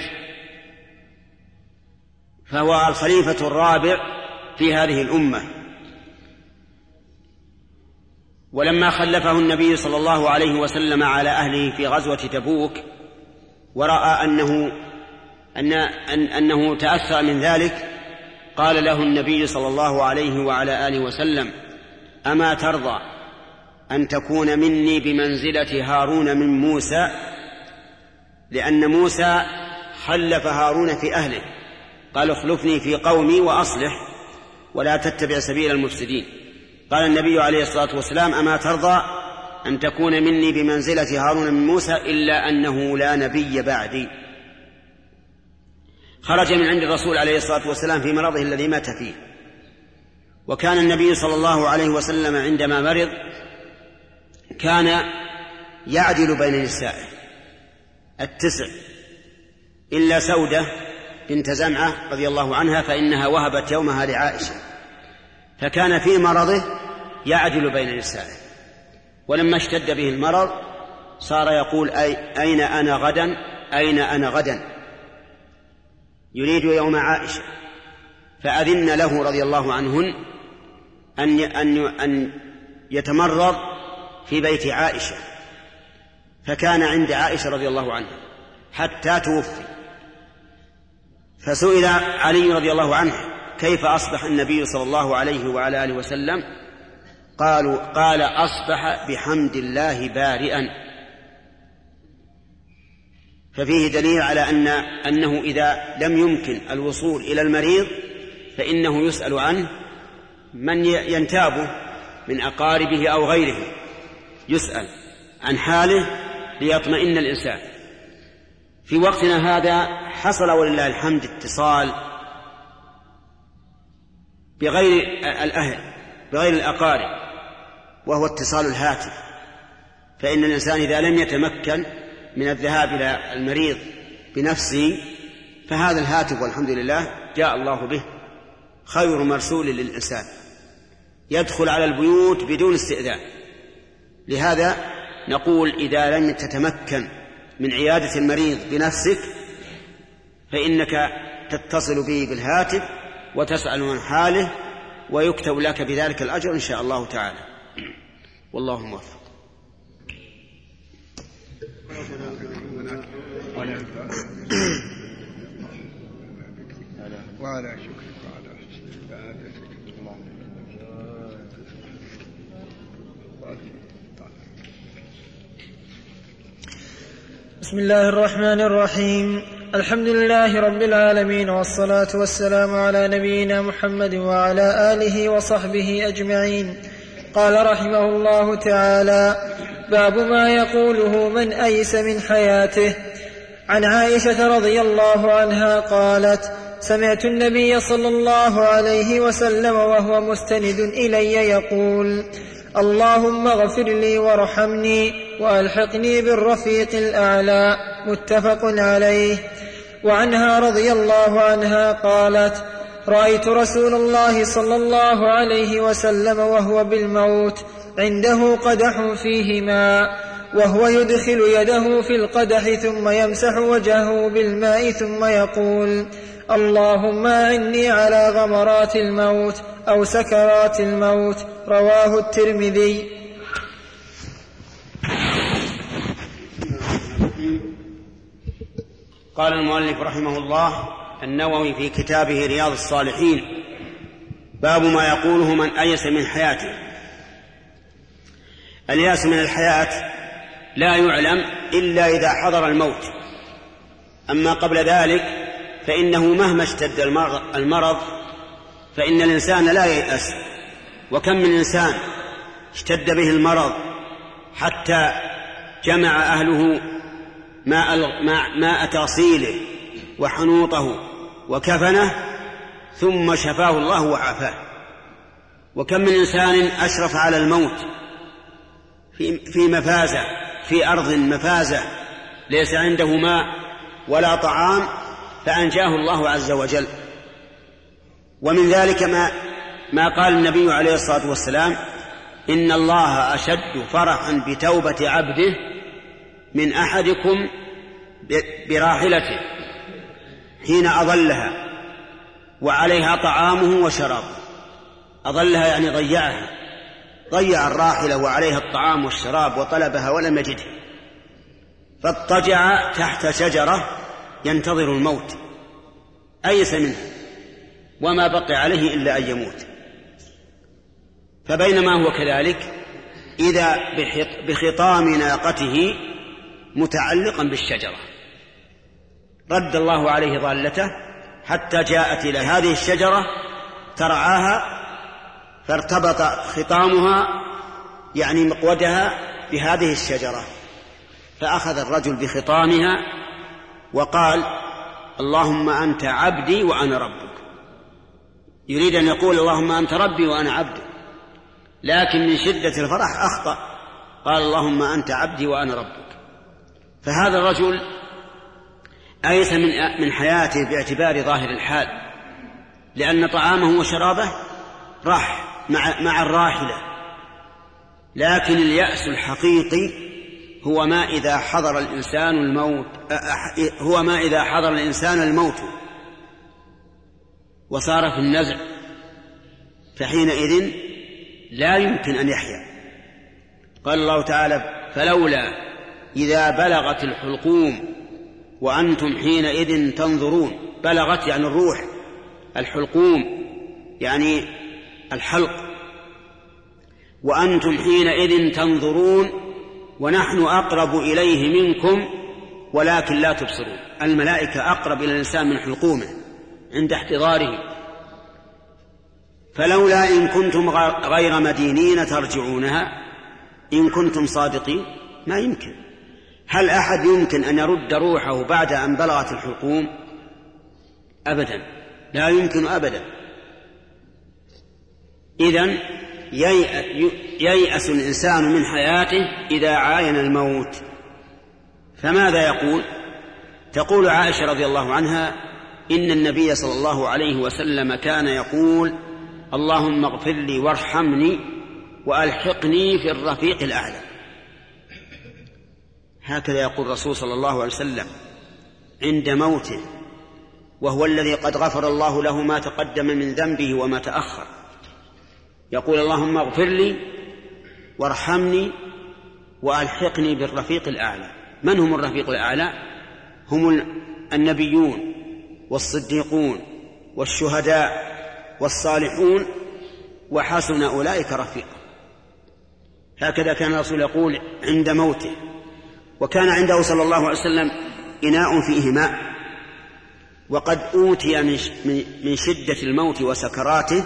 فهو الخليفة الرابع في هذه الأمة. ولما خلفه النبي صلى الله عليه وسلم على أهله في غزوة تبوك ورأى أنه, أن أن أنه تأثر من ذلك، قال له النبي صلى الله عليه وعلى آله وسلم: أما ترضى أن تكون مني بمنزلة هارون من موسى؟ لأن موسى خلف هارون في أهله، قال: اخلفني في قومي وأصلح ولا تتبع سبيل المفسدين. قال النبي عليه الصلاة والسلام: أما ترضى أن تكون مني بمنزلة هارون من موسى إلا أنه لا نبي بعدي. خرج من عند الرسول عليه الصلاة والسلام في مرضه الذي مات فيه. وكان النبي صلى الله عليه وسلم عندما مرض كان يعدل بين نسائه التسع إلا سودة بنت زمعة رضي الله عنها، فإنها وهبت يومها لعائشة، فكان في مرضه يعدل بين نسائه. ولما اشتد به المرض صار يقول أي أين أنا غدا أين أنا غدا، يريد يوم عائشة. فأذن له رضي الله عنهن أن أن يتمرض في بيت عائشة، فكان عند عائشة رضي الله عنها حتى توفي. فسئل علي رضي الله عنه كيف أصبح النبي صلى الله عليه وعلى آله وسلم؟ قالوا قال أصبح بحمد الله بارئا. ففيه دليل على أن أنه إذا لم يمكن الوصول إلى المريض فإنه يسأل عنه من ينتابه من أقاربه أو غيره، يسأل عن حاله ليطمئن الإنسان. في وقتنا هذا حصل ولله الحمد اتصال بغير الأهل بغير الأقارب، وهو اتصال الهاتف. فإن الإنسان إذا لم يتمكن من الذهاب إلى المريض بنفسه فهذا الهاتف والحمد لله جاء الله به خير مرسول للإنسان، يدخل على البيوت بدون استئذان. لهذا نقول إذا لم تتمكن من عيادة المريض بنفسك فإنك تتصل به بالهاتف وتسأل عن حاله ويكتب لك بذلك الأجر إن شاء الله تعالى. والله موفق. وعلى شكرك وعلى عبادتك. بسم الله الرحمن الرحيم. الحمد لله رب العالمين، والصلاة والسلام على نبينا محمد وعلى آله وصحبه أجمعين. قال رحمه الله تعالى: باب ما يقوله من أيس من حياته. عن عائشة رضي الله عنها قالت: سمعت النبي صلى الله عليه وسلم وهو مستند إلي يقول: اللهم اغفر لي وارحمني وألحقني بالرفيق الأعلى. متفق عليه. وعنها رضي الله عنها قالت: رأيت رسول الله صلى الله عليه وسلم وهو بالموت عنده قدح فيه ماء، وهو يدخل يده في القدح ثم يمسح وجهه بالماء ثم يقول: اللهم أعني على غمرات الموت أو سكرات الموت. رواه الترمذي. قال المؤلف رحمه الله النووي في كتابه رياض الصالحين: باب ما يقوله من أيس من حياته. الياس من الحياة لا يعلم إلا إذا حضر الموت، أما قبل ذلك فإنه مهما اشتد المرض فإن الإنسان لا ييأس. وكم من إنسان اشتد به المرض حتى جمع أهله ماء, ماء تغسيله وحنوطه وكفنه ثم شفاه الله وعافاه. وكم من إنسان أشرف على الموت في مفازة في أرض مفازة ليس عنده ماء ولا طعام فأنجاه الله عز وجل. ومن ذلك ما, ما قال النبي عليه الصلاة والسلام: إن الله أشد فرحا بتوبة عبده من أحدكم براحلته حين أضلها وعليها طعامه وشرابه. أضلها يعني ضيعها، ضيع الراحلة وعليها الطعام والشراب وطلبها ولم يجدها، فاضطجع تحت شجرة ينتظر الموت، أيس منه وما بقي عليه إلا أن يموت. فبينما هو كذلك إذا بخطام ناقته متعلقا بالشجرة رد الله عليه ضالته حتى جاءت إلى هذه الشجرة ترعاها فارتبط خطامها يعني مقودها بهذه الشجرة، فأخذ الرجل بخطامها وقال: اللهم أنت عبدي وأنا ربك، يريد أن يقول اللهم أنت ربي وأنا عبدك، لكن من شدة الفرح أخطأ، قال اللهم أنت عبدي وأنا ربك. فهذا الرجل أيس من حياته باعتبار ظاهر الحال، لأن طعامه وشرابه راح مع, مع الراحلة، لكن اليأس الحقيقي هو ما إذا حضر الإنسان الموت هو ما إذا حضر الإنسان الموت وصار في النزع، فحينئذ لا يمكن أن يحيا. قال الله تعالى فلولا إذا بلغت الحلقوم وأنتم حينئذ تنظرون. بلغت يعني الروح، الحلقوم يعني الحلق، وأنتم حينئذ تنظرون ونحن أقرب إليه منكم ولكن لا تبصرون. الملائكة أقرب إلى الإنسان من حلقومه عند احتضاره. فلولا إن كنتم غير مدينين ترجعونها إن كنتم صادقين. ما يمكن. هل أحد يمكن أن يرد روحه بعد أن بلغت الحلقوم؟ أبدا، لا يمكن أبدا. إذن ييأس الإنسان من حياته إذا عاين الموت. فماذا يقول؟ تقول عائشة رضي الله عنها إن النبي صلى الله عليه وسلم كان يقول اللهم اغفر لي وارحمني وألحقني في الرفيق الأعلى. هكذا يقول الرسول صلى الله عليه وسلم عند موته، وهو الذي قد غفر الله له ما تقدم من ذنبه وما تأخر. يقول اللهم اغفر لي وارحمني وألحقني بالرفيق الأعلى. من هم الرفيق الأعلى؟ هم النبيون والصديقون والشهداء والصالحون وحسن أولئك رفيقا. هكذا كان الرسول يقول عند موته. وكان عنده صلى الله عليه وسلم إناء فيه ماء، وقد أوتي من شدة الموت وسكراته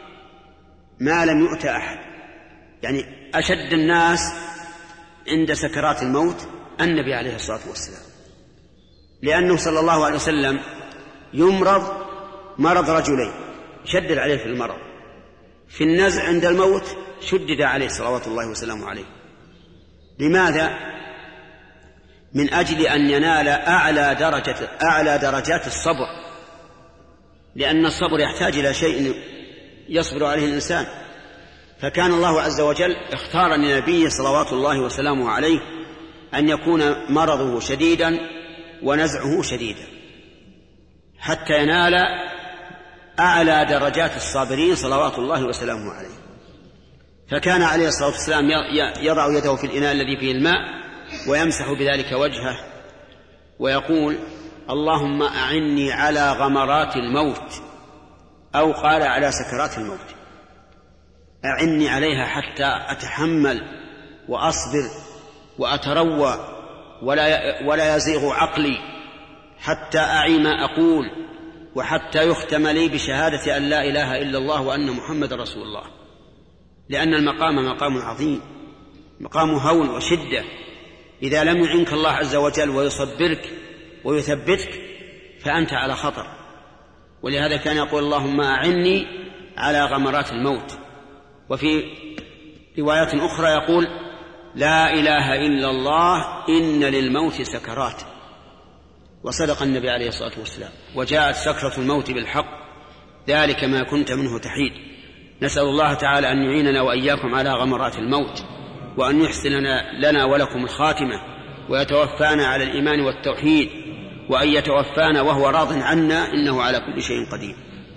ما لم يؤت أحد. يعني أشد الناس عند سكرات الموت النبي عليه الصلاة والسلام، لأنه صلى الله عليه وسلم يمرض مرض رجلين، شدد عليه في المرض، في النزع عند الموت شدد عليه صلوات الله وسلامه عليه. لماذا؟ من أجل أن ينال أعلى درجة أعلى درجات الصبر، لأن الصبر يحتاج إلى شيء يصبر عليه الإنسان. فكان الله عز وجل اختار لنبيه صلوات الله وسلامه عليه أن يكون مرضه شديدا ونزعه شديدا حتى ينال أعلى درجات الصابرين صلوات الله وسلامه عليه. فكان عليه الصلاة والسلام يضع يده في الإناء الذي فيه الماء ويمسح بذلك وجهه ويقول اللهم أعني على غمرات الموت، أو قال على سكرات الموت، أعني عليها حتى أتحمل وأصبر وأتروى ولا ولا يزيغ عقلي، حتى أعي ما أقول، وحتى يختم لي بشهادة أن لا إله إلا الله وأن محمد رسول الله. لأن المقام مقام عظيم، مقام هول وشدة. إذا لم يعنك الله عز وجل ويصبرك ويثبتك فأنت على خطر. ولهذا كان يقول اللهم أعني على غمرات الموت. وفي روايات أخرى يقول لا إله إلا الله إن للموت سكرات. وصدق النبي عليه الصلاة والسلام، وجاءت سكرة الموت بالحق، ذلك ما كنت منه تحيد. نسأل الله تعالى أن يعيننا وإياكم على غمرات الموت، وأن يحسن لنا ولكم الخاتمة، ويتوفانا على الإيمان والتوحيد، وأن يتوفانا وهو راض عنا، إنه على كل شيء قدير.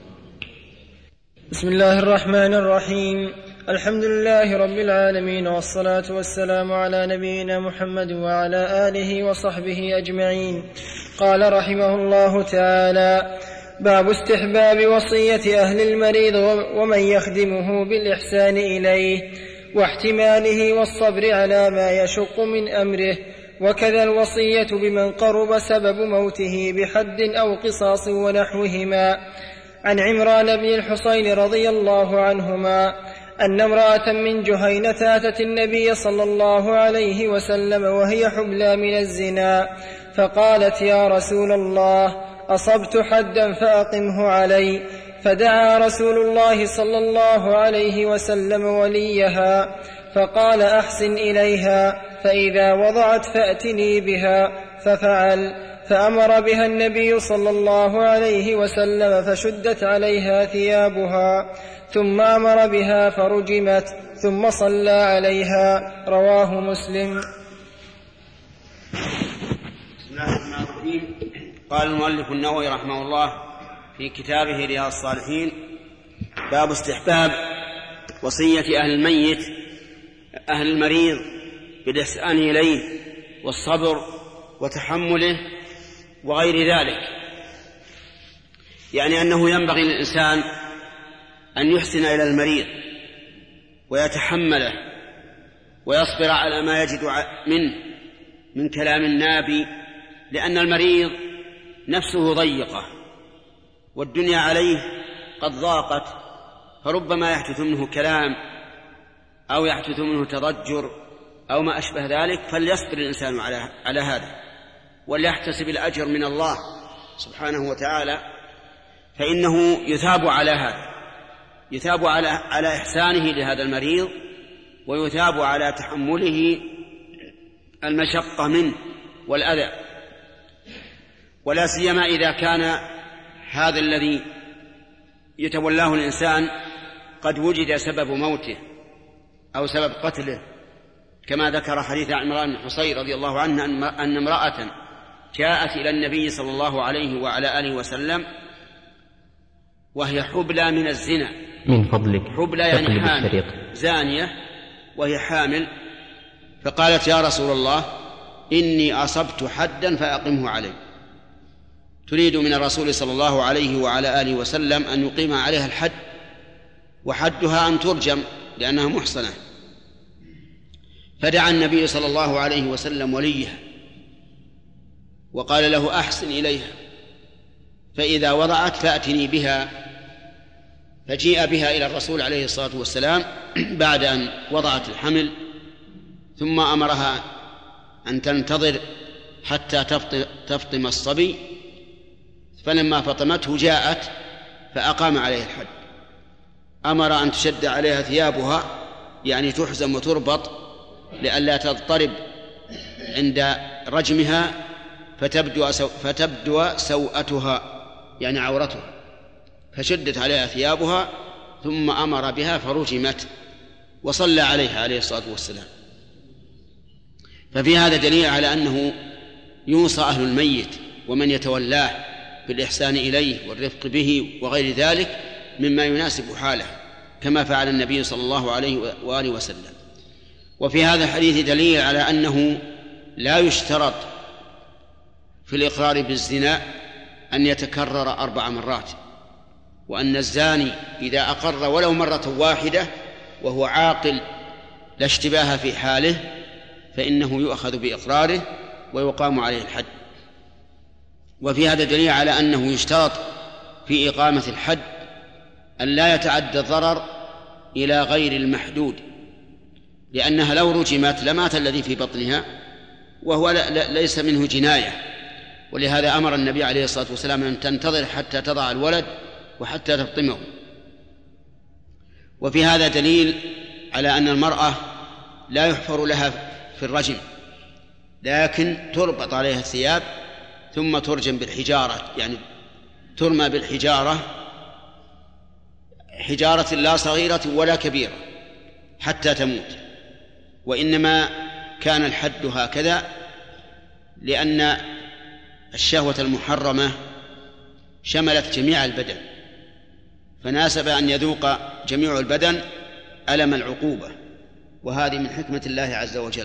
بسم الله الرحمن الرحيم. الحمد لله رب العالمين، والصلاة والسلام على نبينا محمد وعلى آله وصحبه أجمعين. قال رحمه الله تعالى: باب استحباب وصية أهل المريض ومن يخدمه بالإحسان إليه، واحتماله والصبر على ما يشق من أمره، وكذا الوصية بمن قرب سبب موته بحد أو قصاص ونحوهما. عن عمران بن الحصين رضي الله عنهما أن امرأة من جهينة أتت النبي صلى الله عليه وسلم وهي حبلى من الزنا، فقالت: يا رسول الله، أصبت حدا فأقمه علي. فدعا رسول الله صلى الله عليه وسلم وليها فقال أحسن إليها، فإذا وضعت فأتني بها، ففعل، فأمر بها النبي صلى الله عليه وسلم فشدت عليها ثيابها، ثم أمر بها فرجمت، ثم صلى عليها. رواه مسلم. بسم الله الرحمن الرحيم. قال المؤلف النووي رحمه الله في كتابه رياض الصالحين: باب استحباب وصية أهل الميت أهل المريض بالإحسان إليه والصبر وتحمله وغير ذلك، يعني أنه ينبغي للإنسان أن يحسن إلى المريض ويتحمله ويصبر على ما يجد منه من كلام النابي، لأن المريض نفسه ضيقة والدنيا عليه قد ضاقت، فربما يحدث منه كلام أو يحدث منه تضجر أو ما أشبه ذلك، فليصبر الإنسان على, على هذا وليحتسب الأجر من الله سبحانه وتعالى، فإنه يثاب على هذا، يثاب على, على إحسانه لهذا المريض، ويثاب على تحمله المشقة منه والأذى، ولا سيما إذا كان هذا الذي يتولاه الإنسان قد وجد سبب موته أو سبب قتله، كما ذكر حديث عمران بن حصين رضي الله عنه أن امرأة جاءت إلى النبي صلى الله عليه وعلى آله وسلم وهي حبلى من الزنا. من فضلك حبلى يعني حامل، زانية وهي حامل، فقالت: يا رسول الله إني أصبت حدا فأقمه علي. تريد من الرسول صلى الله عليه وعلى آله وسلم أن يقيم عليها الحد، وحدها أن ترجم لأنها محصنة. فدعا النبي صلى الله عليه وسلم وليها وقال له: أحسن إليها، فإذا وضعت فأتني بها. فجيء بها إلى الرسول عليه الصلاة والسلام بعد أن وضعت الحمل، ثم أمرها أن تنتظر حتى تفطم الصبي، فلما فطمته جاءت فأقام عليها الحد. أمر أن تشد عليها ثيابها، يعني تحزم وتربط لئلا تضطرب عند رجمها فتبدو, سو... فتبدو سوءتها يعني عورتها، فشدت عليها ثيابها ثم أمر بها فرجمت، وصلى عليها عليه الصلاة والسلام. ففي هذا دليل على أنه يوصى أهل الميت ومن يتولاه بالإحسان إليه والرفق به وغير ذلك مما يناسب حاله، كما فعل النبي صلى الله عليه وآله وسلم. وفي هذا الحديث دليل على أنه لا يشترط في الإقرار بالزنا أن يتكرر أربع مرات، وأن الزاني إذا أقر ولو مرة واحدة وهو عاقل لا اشتباه في حاله فإنه يؤخذ بإقراره ويقام عليه الحد. وفي هذا دليل على أنه يشترط في إقامة الحد أن لا يتعدى الضرر إلى غير المحدود، لأنها لو رجمت لمات الذي في بطنها وهو ليس منه جناية، ولهذا أمر النبي عليه الصلاة والسلام أن تنتظر حتى تضع الولد وحتى تفطمه. وفي هذا دليل على أن المرأة لا يحفر لها في الرجم، لكن تربط عليها الثياب ثم ترجم بالحجارة، يعني ترمى بالحجارة، حجارة لا صغيرة ولا كبيرة، حتى تموت. وإنما كان الحد هكذا لأن الشهوة المحرمة شملت جميع البدن، فناسب أن يذوق جميع البدن ألم العقوبة، وهذه من حكمة الله عز وجل.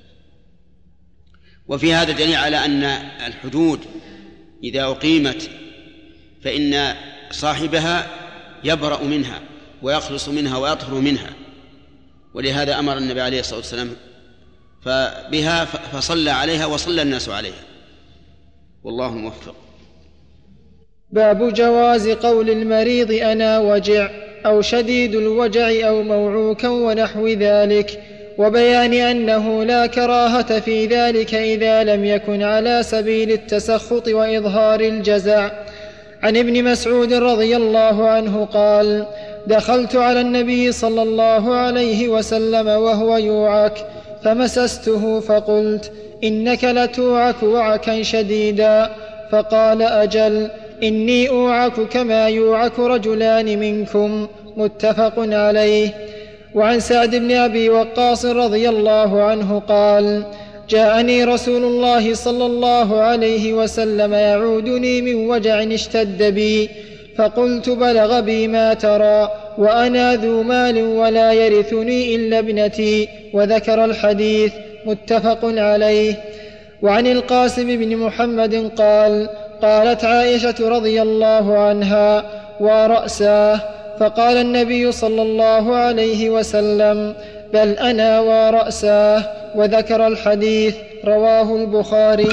وفي هذا دليل على أن الحدود إذا أقيمت فإن صاحبها يبرأ منها ويخلص منها ويطهر منها، ولهذا أمر النبي عليه الصلاة والسلام فبها فصلى عليها وصلى الناس عليها، والله موفق. باب جواز قول المريض أنا وجع أو شديد الوجع أو موعوكا ونحو ذلك، وبيان أنه لا كراهة في ذلك إذا لم يكن على سبيل التسخط وإظهار الجزع. عن ابن مسعود رضي الله عنه قال: دخلت على النبي صلى الله عليه وسلم وهو يوعك فمسسته فقلت: إنك لتوعك وعكا شديدا. فقال: أجل، إني أوعك كما يوعك رجلان منكم. متفق عليه. وعن سعد بن أبي وقاص رضي الله عنه قال: جاءني رسول الله صلى الله عليه وسلم يعودني من وجع اشتد بي، فقلت: بلغ بي ما ترى، وأنا ذو مال ولا يرثني إلا ابنتي، وذكر الحديث. متفق عليه. وعن القاسم بن محمد قال: قالت عائشة رضي الله عنها: ورأساه. فقال النبي صلى الله عليه وسلم: بل أنا ورأساه، وذكر الحديث. رواه البخاري.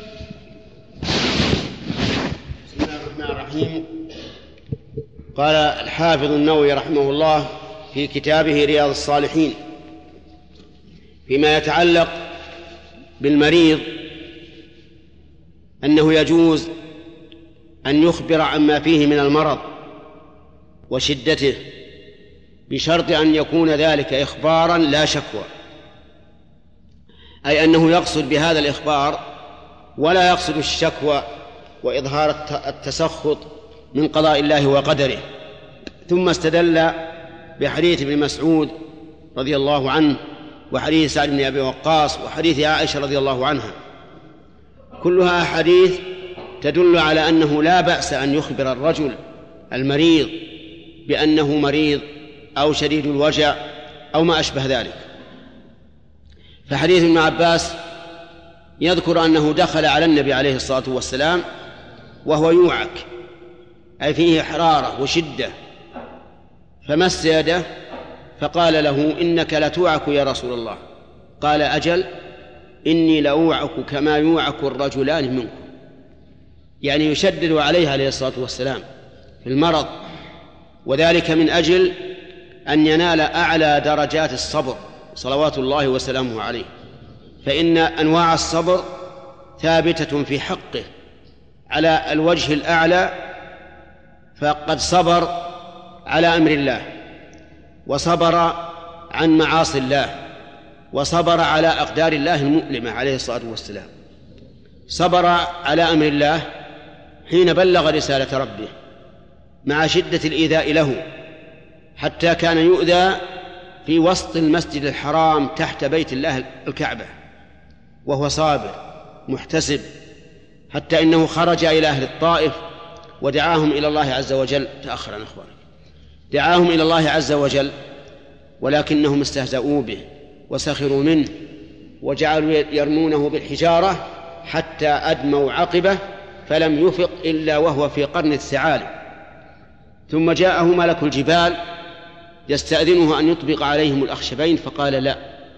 بسم الله الرحمن الرحيم. قال الحافظ النووي رحمه الله في كتابه رياض الصالحين فيما يتعلق بالمريض أنه يجوز أن يخبر عما فيه من المرض وشدته بشرط أن يكون ذلك إخبارا لا شكوى، أي أنه يقصد بهذا الإخبار ولا يقصد الشكوى وإظهار التسخط من قضاء الله وقدره. ثم استدل بحديث ابن مسعود رضي الله عنه وحديث سعد بن أبي وقاص وحديث عائشة رضي الله عنها، كلها أحاديث تدل على أنه لا بأس أن يخبر الرجل المريض بأنه مريض أو شديد الوجع أو ما أشبه ذلك. فحديث ابن عباس يذكر أنه دخل على النبي عليه الصلاة والسلام وهو يوعك، أي فيه حرارة وشدة، فمس يده فقال له: إنك لتوعك يا رسول الله. قال: أجل، إني لأوعك كما يوعك الرجلان منكم، يعني يشدد عليه عليه الصلاة والسلام في المرض، وذلك من أجل أن ينال أعلى درجات الصبر صلوات الله وسلامه عليه، فإن أنواع الصبر ثابتة في حقه على الوجه الأعلى، فقد صبر على أمر الله، وصبر عن معاصي الله، وصبر على أقدار الله المؤلمة عليه الصلاة والسلام. صبر على أمر الله حين بلغ رسالة ربه مع شدة الإيذاء له، حتى كان يؤذى في وسط المسجد الحرام تحت بيت الله الكعبة وهو صابر محتسب، حتى إنه خرج إلى أهل الطائف ودعاهم إلى الله عز وجل. تأخر عن أخبارك. دعاهم إلى الله عز وجل، ولكنهم استهزأوا به وسخروا منه وجعلوا يرمونه بالحجارة حتى أدموا عقبه، فلم يفق إلا وهو في قرن الثعالب. ثم جاءه ملك الجبال يستأذنه أن يطبق عليهم الأخشبين، فقال: لا،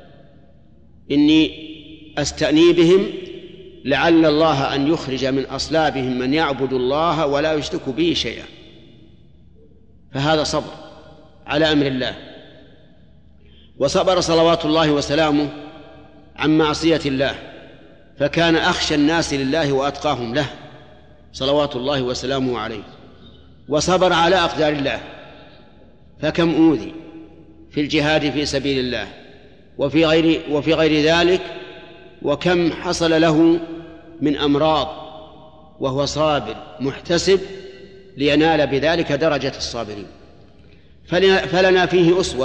إني أستأني بهم لعل الله أن يخرج من أصلابهم من يعبد الله ولا يشرك به شيئا. فهذا صبر على أمر الله. وصبر صلوات الله وسلامه عن معصية الله، فكان أخشى الناس لله وأتقاهم له صلوات الله وسلامه عليه. وصبر على أقدار الله، فكم أوذي في الجهاد في سبيل الله وفي غير, وفي غير ذلك، وكم حصل له من أمراض وهو صابر محتسب لينال بذلك درجة الصابرين. فلنا فيه أسوة،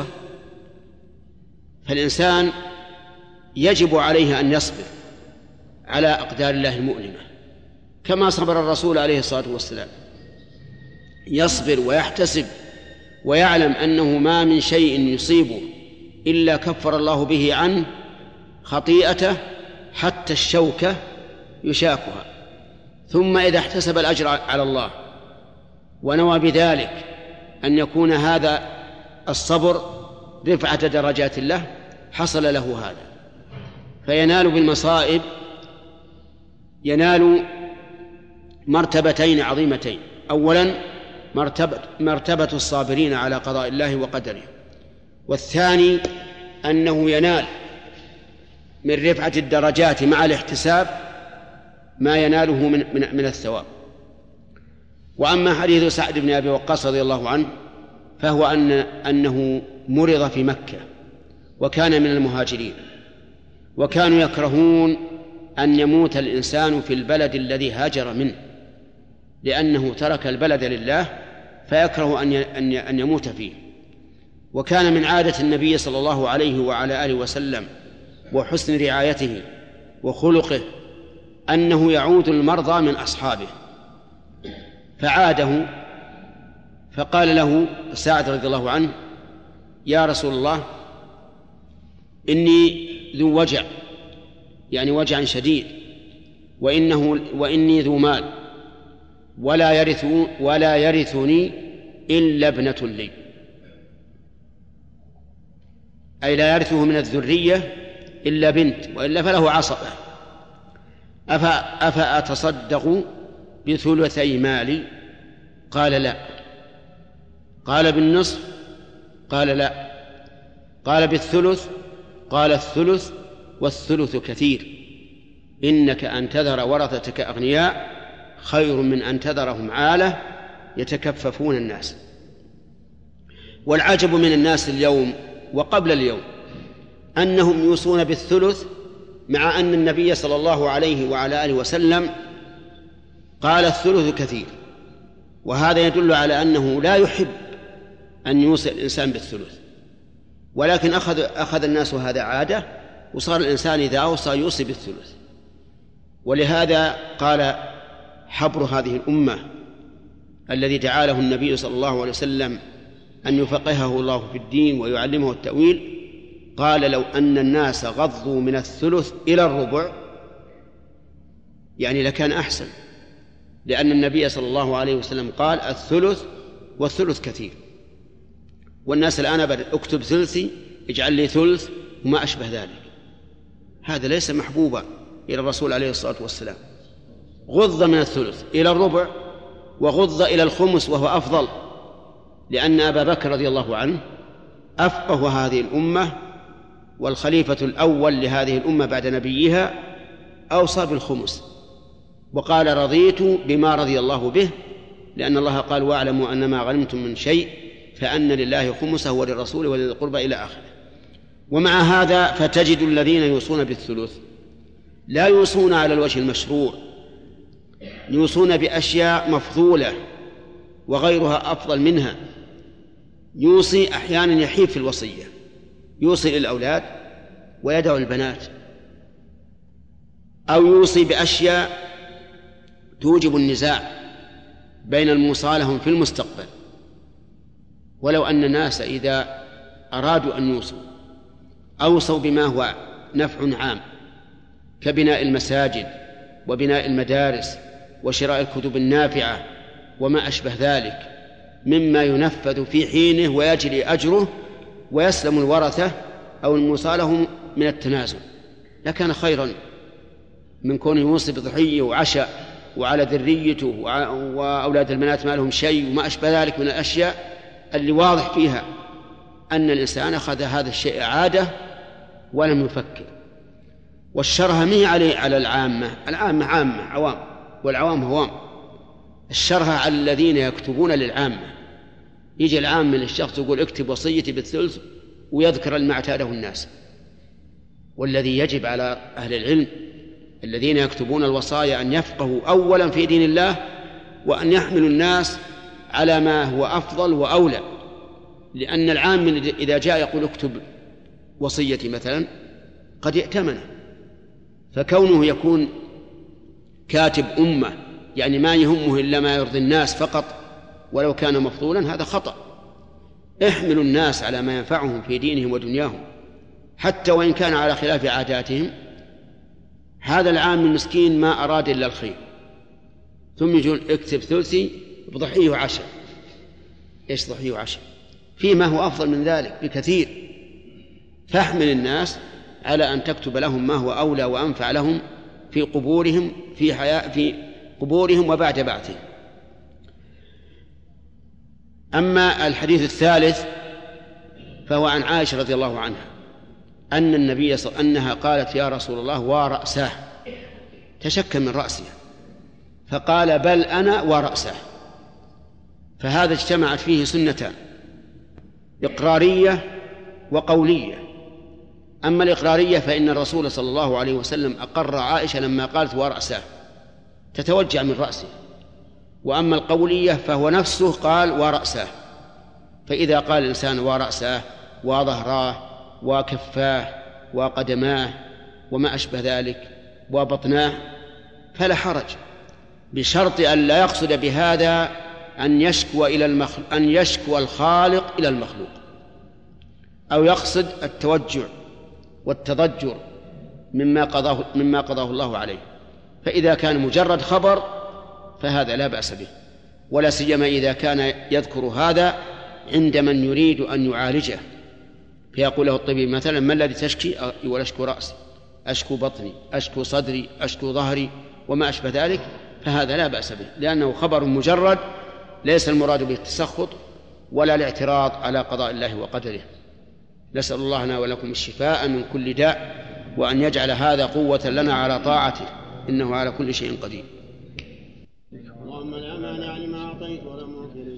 فالإنسان يجب عليه أن يصبر على أقدار الله المؤلمة كما صبر الرسول عليه الصلاة والسلام، يصبر ويحتسب ويعلم أنه ما من شيء يصيبه إلا كفر الله به عنه خطيئته حتى الشوكة يشاكها. ثم إذا احتسب الأجر على الله ونوى بذلك أن يكون هذا الصبر رفعة درجات الله، حصل له هذا، فينال بالمصائب ينال مرتبتين عظيمتين. أولا مرتبة, مرتبة الصابرين على قضاء الله وقدره، والثاني أنه ينال من رفعة الدرجات مع الاحتساب ما يناله من, من, من الثواب. وأما حديث سعد بن أبي وقاص رضي الله عنه فهو أن أنه مرض في مكة وكان من المهاجرين، وكانوا يكرهون أن يموت الإنسان في البلد الذي هاجر منه، لأنه ترك البلد لله فيكره أن يموت فيه. وكان من عادة النبي صلى الله عليه وعلى آله وسلم وحسن رعايته وخلقه أنه يعود المرضى من أصحابه، فعاده فقال له سعد رضي الله عنه: يا رسول الله، إني ذو وجع، يعني وجع شديد، وإنه وإني ذو مال، ولا يرث ولا يرثني إلا ابنة لي، أي لا يرثه من الذرية إلا بنت، وإلا فله عصبة. أفأتصدق بثلثي مالي؟ قال لا. قال بالنصف؟ قال لا. قال بالثلث؟ قال الثلث، والثلث كثير، إنك أن تذر ورثتك أغنياء خير من أن تذرهم عالة يتكففون الناس. والعجب من الناس اليوم وقبل اليوم أنهم يوصون بالثلث، مع أن النبي صلى الله عليه وعلى آله وسلم قال الثلث كثير، وهذا يدل على أنه لا يحب أن يوصي الإنسان بالثلث، ولكن أخذ, أخذ الناس هذا عادة، وصار الإنسان إذا أوصى يوصي بالثلث. ولهذا قال حبر هذه الأمة الذي دعا له النبي صلى الله عليه وسلم أن يفقهه الله في الدين ويعلمه التأويل، قال: لو أن الناس غضوا من الثلث إلى الربع يعني لكان أحسن، لأن النبي صلى الله عليه وسلم قال الثلث، والثلث كثير. والناس الآن اكتب ثلثي، اجعل لي ثلث وما أشبه ذلك، هذا ليس محبوبا إلى الرسول عليه الصلاة والسلام. غض من الثلث إلى الربع، وغض إلى الخمس وهو أفضل، لأن أبا بكر رضي الله عنه أفقه هذه الأمة والخليفة الأول لهذه الأمة بعد نبيها، أوصى بالخمس وقال: رضيت بما رضي الله به، لأن الله قال: واعلموا أن ما غنمتم من شيء فأن لله خمسه وللرسول ولذي القربى إلى آخره. ومع هذا فتجد الذين يوصون بالثلث لا يوصون على الوجه المشروع، يوصون بأشياء مفضولة وغيرها أفضل منها. يوصي أحيانا يحيف في الوصية، يوصي للأولاد ويدعو البنات، أو يوصي بأشياء توجب النزاع بين الموصى لهم في المستقبل. ولو أن الناس إذا أرادوا أن يوصوا أوصوا بما هو نفع عام كبناء المساجد وبناء المدارس وشراء الكتب النافعة وما أشبه ذلك مما ينفذ في حينه ويجري أجره ويسلم الورثة أو الموصى لهم من التنازل، لكان خيرا من كون يوصي بضحية وعشاء وعلى ذريته وأولاد البنات ما لهم شيء وما أشبه ذلك من الأشياء اللي واضح فيها أن الإنسان أخذ هذا الشيء عادة ولم يفكر. والشرها مي عليه على العامة، العامة عامة عوام والعوام هوام، الشرها على الذين يكتبون للعامة. يجي العام من الشخص يقول: اكتب وصيتي بالثلث، ويذكر المعتاده الناس. والذي يجب على أهل العلم الذين يكتبون الوصايا أن يفقهوا أولا في دين الله، وأن يحملوا الناس على ما هو أفضل وأولى. لأن العام إذا جاء يقول اكتب وصيتي مثلا قد يأتمنه، فكونه يكون كاتب أمة يعني ما يهمه إلا ما يرضي الناس فقط ولو كان مفضولا، هذا خطأ. احملوا الناس على ما ينفعهم في دينهم ودنياهم حتى وإن كان على خلاف عاداتهم. هذا العام المسكين ما أراد إلا الخير، ثم يقول اكتب ثلثي بضحيه وعشاء. إيش ضحيه وعشاء؟ فيما هو أفضل من ذلك بكثير. فاحمل الناس على أن تكتب لهم ما هو أولى وأنفع لهم في قبورهم في حياة في قبورهم وبعد بعثهم. أما الحديث الثالث فهو عن عائشة رضي الله عنها أن النبي صلى أنها قالت يا رسول الله ورأسه، تشك من رأسها فقال بل أنا ورأسه. فهذا اجتمعت فيه سنتان، إقرارية وقولية. أما الإقرارية فإن الرسول صلى الله عليه وسلم أقر عائشة لما قالت ورأسه، تتوجع من رأسه. وأما القولية فهو نفسه قال ورأسه. فإذا قال الإنسان ورأسه وظهراه وكفاه وقدماه وما أشبه ذلك وبطناه فلا حرج، بشرط أن لا يقصد بهذا أن يشكو إلى المخلوق أن يشكو الخالق إلى المخلوق، أو يقصد التوجع والتضجر مما قضاه مما قضاه الله عليه. فإذا كان مجرد خبر فهذا لا بأس به، ولا سيما إذا كان يذكر هذا عند من يريد أن يعالجه، فيقول له الطبيب مثلا ما الذي تشكي؟ يقول أشكو رأسي، أشكو بطني، أشكو صدري، أشكو ظهري وما أشبه ذلك، فهذا لا بأس به، لأنه خبر مجرد ليس المراد به التسخط ولا الاعتراض على قضاء الله وقدره. نسأل الله لنا ولكم الشفاء من كل داء، وأن يجعل هذا قوة لنا على طاعته، إنه على كل شيء قدير. اللهم لا مانع لما أعطيت ولا معطي.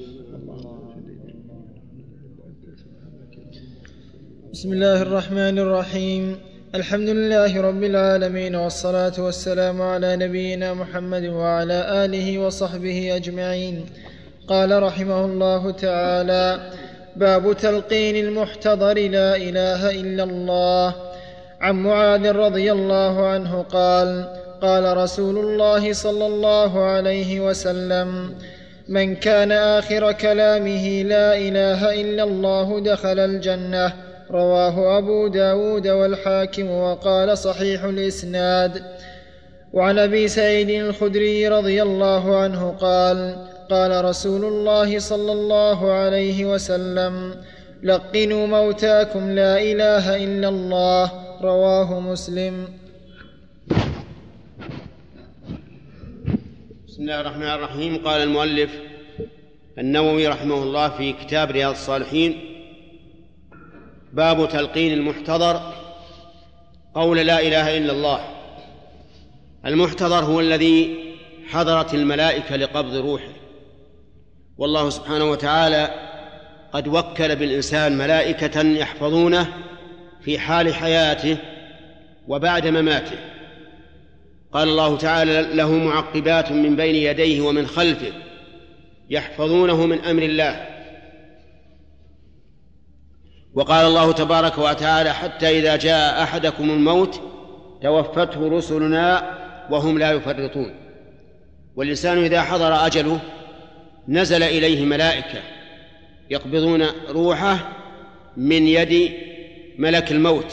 بسم الله الرحمن الرحيم. الحمد لله رب العالمين، والصلاة والسلام على نبينا محمد وعلى آله وصحبه أجمعين. قال رحمه الله تعالى: باب تلقين المحتضر لا إله إلا الله. عن معاذ رضي الله عنه قال: قال رسول الله صلى الله عليه وسلم: من كان آخر كلامه لا إله إلا الله دخل الجنة. رواه أبو داود والحاكم وقال صحيح الإسناد. وعن أبي سعيد الخدري رضي الله عنه قال: قال رسول الله صلى الله عليه وسلم: لقنوا موتاكم لا إله إلا الله. رواه مسلم. بسم الله الرحمن الرحيم. قال المؤلف النووي رحمه الله في كتاب رياض الصالحين: باب تلقين المحتضر قول لا إله إلا الله. المحتضر هو الذي حضرت الملائكة لقبض روحه، والله سبحانه وتعالى قد وكل بالإنسان ملائكة يحفظونه في حال حياته وبعد مماته. قال الله تعالى: له معقبات من بين يديه ومن خلفه يحفظونه من أمر الله. وقال الله تبارك وتعالى: حتى إذا جاء أحدكم الموت توفته رسلنا وهم لا يفرطون. والإنسان إذا حضر أجله نزل إليه ملائكة يقبضون روحه من يد ملك الموت،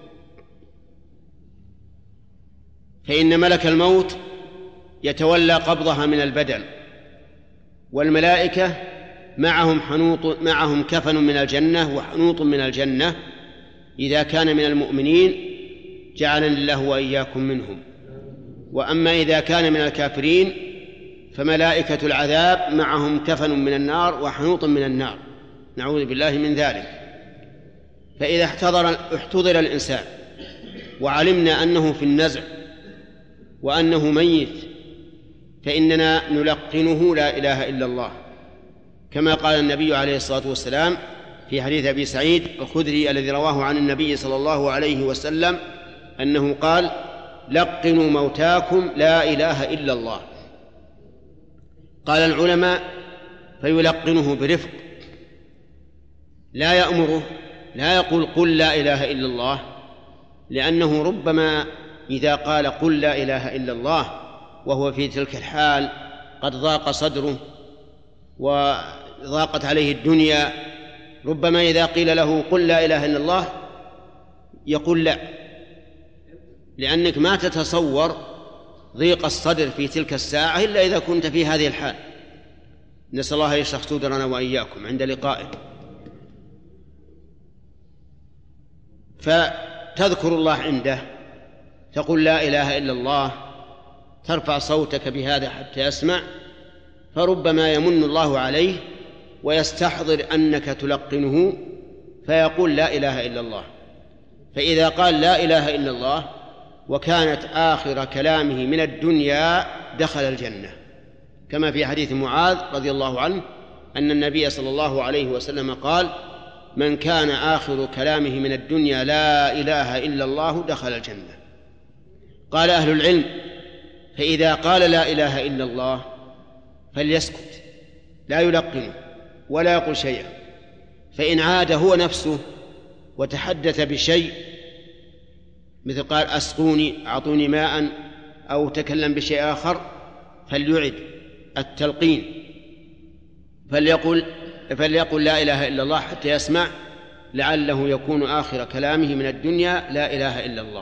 فإن ملك الموت يتولى قبضها من البدن، والملائكة معهم حنوط معهم كفن من الجنة وحنوط من الجنة، إذا كان من المؤمنين جعلنا الله وإياكم منهم. وأما إذا كان من الكافرين فملائكة العذاب معهم كفن من النار وحنوط من النار، نعوذ بالله من ذلك. فإذا احتضر, احتضر الإنسان وعلمنا أنه في النزع وأنه ميت فإننا نلقنه لا إله إلا الله، كما قال النبي عليه الصلاة والسلام في حديث أبي سعيد الخدري الذي رواه عن النبي صلى الله عليه وسلم أنه قال: لقنوا موتاكم لا إله إلا الله. قال العلماء: فيلقنه برفق، لا يأمره، لا يقول قل لا إله إلا الله، لأنه ربما إذا قال قل لا إله إلا الله وهو في تلك الحال قد ضاق صدره وضاقت عليه الدنيا، ربما إذا قيل له قل لا إله إلا الله يقول لا، لأنك ما تتصور ضيق الصدر في تلك الساعة إلا إذا كنت في هذه الحال. نسأل الله يشرح صدرنا وإياكم عند لقائه. فتذكر الله عنده، تقول لا إله إلا الله، ترفع صوتك بهذا حتى يسمع، فربما يمن الله عليه ويستحضر أنك تلقنه فيقول لا إله إلا الله. فإذا قال لا إله إلا الله وكانت آخر كلامه من الدنيا دخل الجنة، كما في حديث معاذ رضي الله عنه أن النبي صلى الله عليه وسلم قال: من كان آخر كلامه من الدنيا لا إله إلا الله دخل الجنة. قال أهل العلم: فإذا قال لا إله إلا الله فليسكت، لا يلقنه ولا يقول شيئا، فإن عاد هو نفسه وتحدث بشيء مثل قال أسقوني، أعطوني ماء، أو تكلم بشيء آخر، فليعد التلقين، فليقل فليقل لا إله إلا الله حتى يسمع، لعله يكون آخر كلامه من الدنيا لا إله إلا الله.